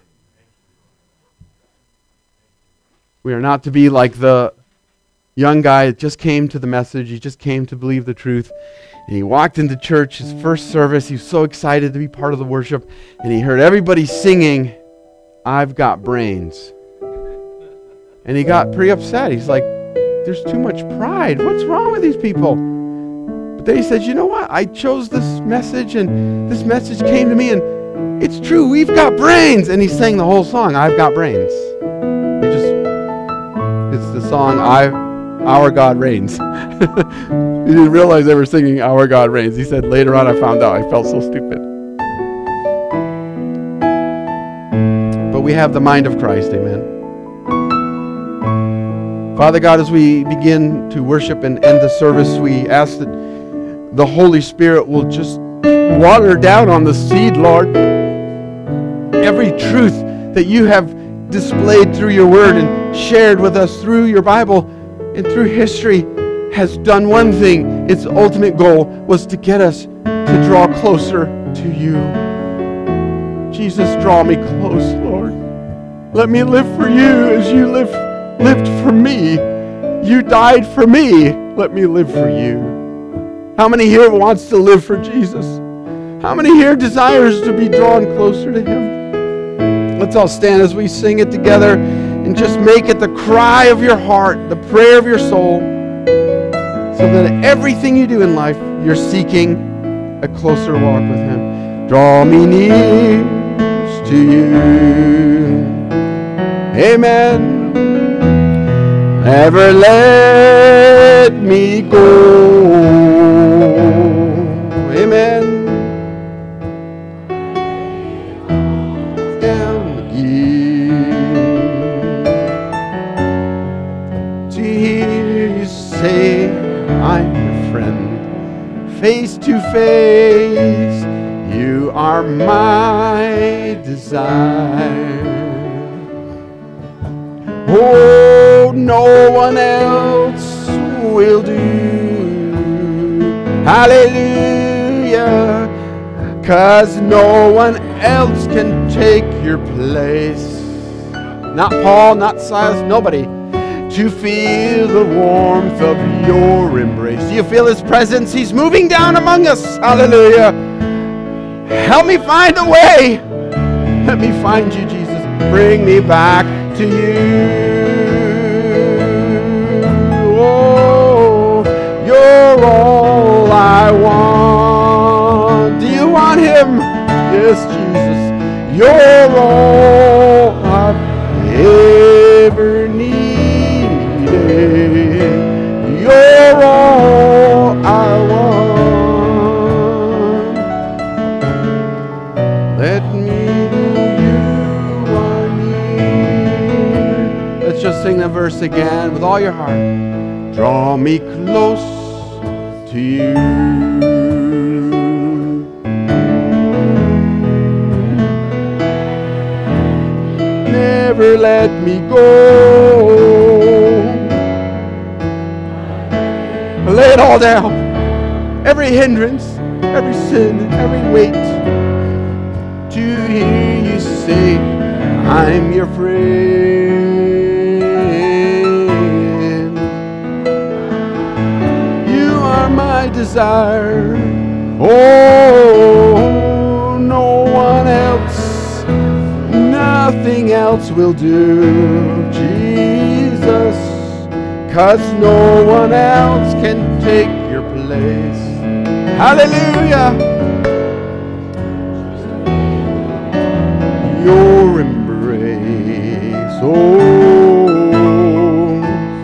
We are not to be like the young guy that just came to the message. He just came to believe the truth. And he walked into church, his first service. He was so excited to be part of the worship. And he heard everybody singing, I've got brains. And he got pretty upset. He's like, there's too much pride. What's wrong with these people? But then he said, you know what? I chose this message, and this message came to me, and it's true. We've got brains. And he sang the whole song, I've got brains. He just... It's the song, I, Our God Reigns. He didn't realize they were singing Our God Reigns. He said, later on I found out. I felt so stupid. But we have the mind of Christ, amen. Father God, as we begin to worship and end the service, we ask that the Holy Spirit will just water down on the seed, Lord. Every truth that you have displayed through your word and shared with us through your Bible and through history has done one thing. Its ultimate goal was to get us to draw closer to you. Jesus, draw me close, Lord. Let me live for you as you live, lived for me. You died for me. Let me live for you. How many here wants to live for Jesus? How many here desires to be drawn closer to Him? Let's all stand as we sing it together and just make it the cry of your heart, the prayer of your soul, so that everything you do in life, you're seeking a closer walk with Him. draw me near to you. Amen. Never let me go. Amen. Down again to hear you say, I'm your friend, face to face. You are my desire. Oh, no one else will do. Hallelujah. 'Cause no one else can take your place. Not Paul, not Silas, nobody. To feel the warmth of your embrace. Do you feel His presence? He's moving down among us. Hallelujah. Help me find a way. Let me find you, Jesus. Bring me back to you. Oh, you're all I want. Do you want Him? Yes, Jesus. You're all I've ever needed. You're all I want. Let me know you are near. Let's just sing that verse again with all your heart. Draw me close to you. Never let me go. Lay it all down. Every hindrance, every sin, every weight. To hear you say, I'm your friend. You are my desire. Oh, no one else, nothing else will do, Jesus. 'Cause no one else can take your place. Hallelujah. Your embrace, oh,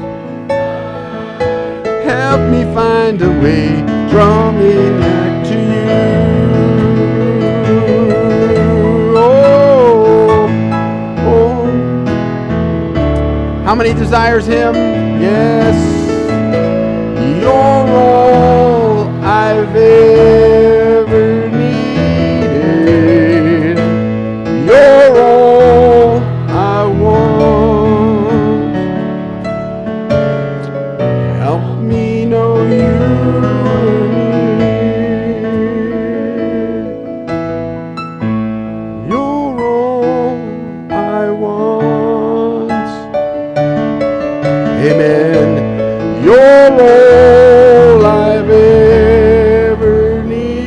help me find a way, draw me near to you. Oh, oh. How many desires Him? Yes. You're all I've ever needed. You're all I want. Help me know you're near. You're all I want. Amen. You're all I've ever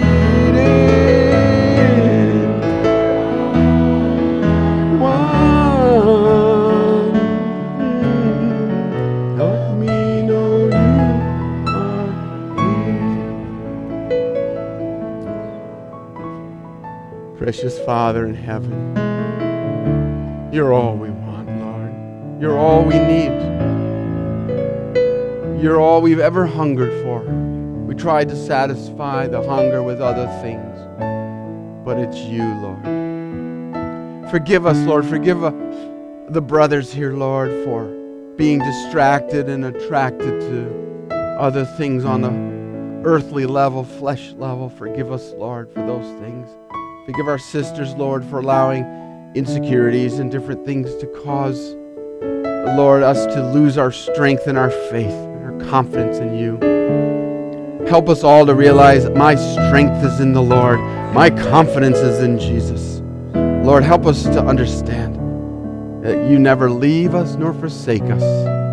needed. One. Help me know you are near. Precious Father in heaven, you're all we want, Lord. You're all we need. You're all we've ever hungered for. We tried to satisfy the hunger with other things, but it's you, Lord. Forgive us, Lord. Forgive uh, the brothers here, Lord, for being distracted and attracted to other things on the earthly level, flesh level. Forgive us, Lord, for those things. Forgive our sisters, Lord, for allowing insecurities and different things to cause, Lord, us to lose our strength and our faith. Confidence in you. Help us all to realize that my strength is in the Lord. My confidence is in Jesus. Lord, help us to understand that you never leave us nor forsake us.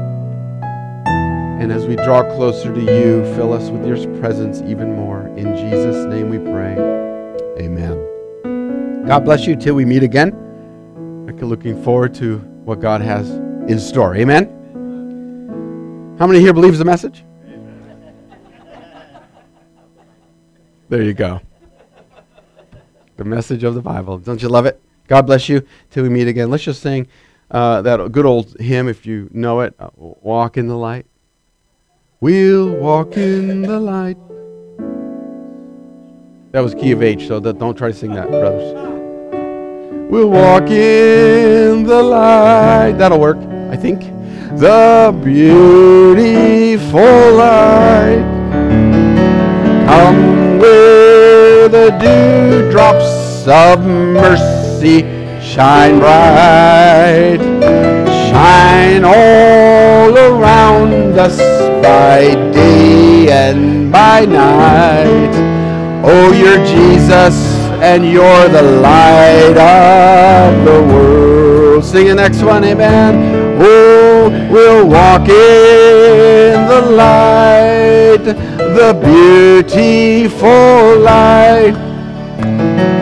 And as we draw closer to you, fill us with your presence even more. In Jesus' name we pray. Amen. God bless you till we meet again. I'm looking forward to what God has in store. Amen. How many here believes the message? There you go. The message of the Bible. Don't you love it? God bless you till we meet again. Let's just sing uh, that good old hymn, if you know it. Uh, walk in the light. We'll walk in the light. That was key of H, so that, don't try to sing that, brothers. We'll walk in the light. That'll work, I think. The beautiful light. Come where the dewdrops of mercy shine bright. Shine all around us by day and by night. Oh, you're Jesus and you're the light of the world. Sing the next one, amen. Oh, we'll walk in the light, the beautiful light.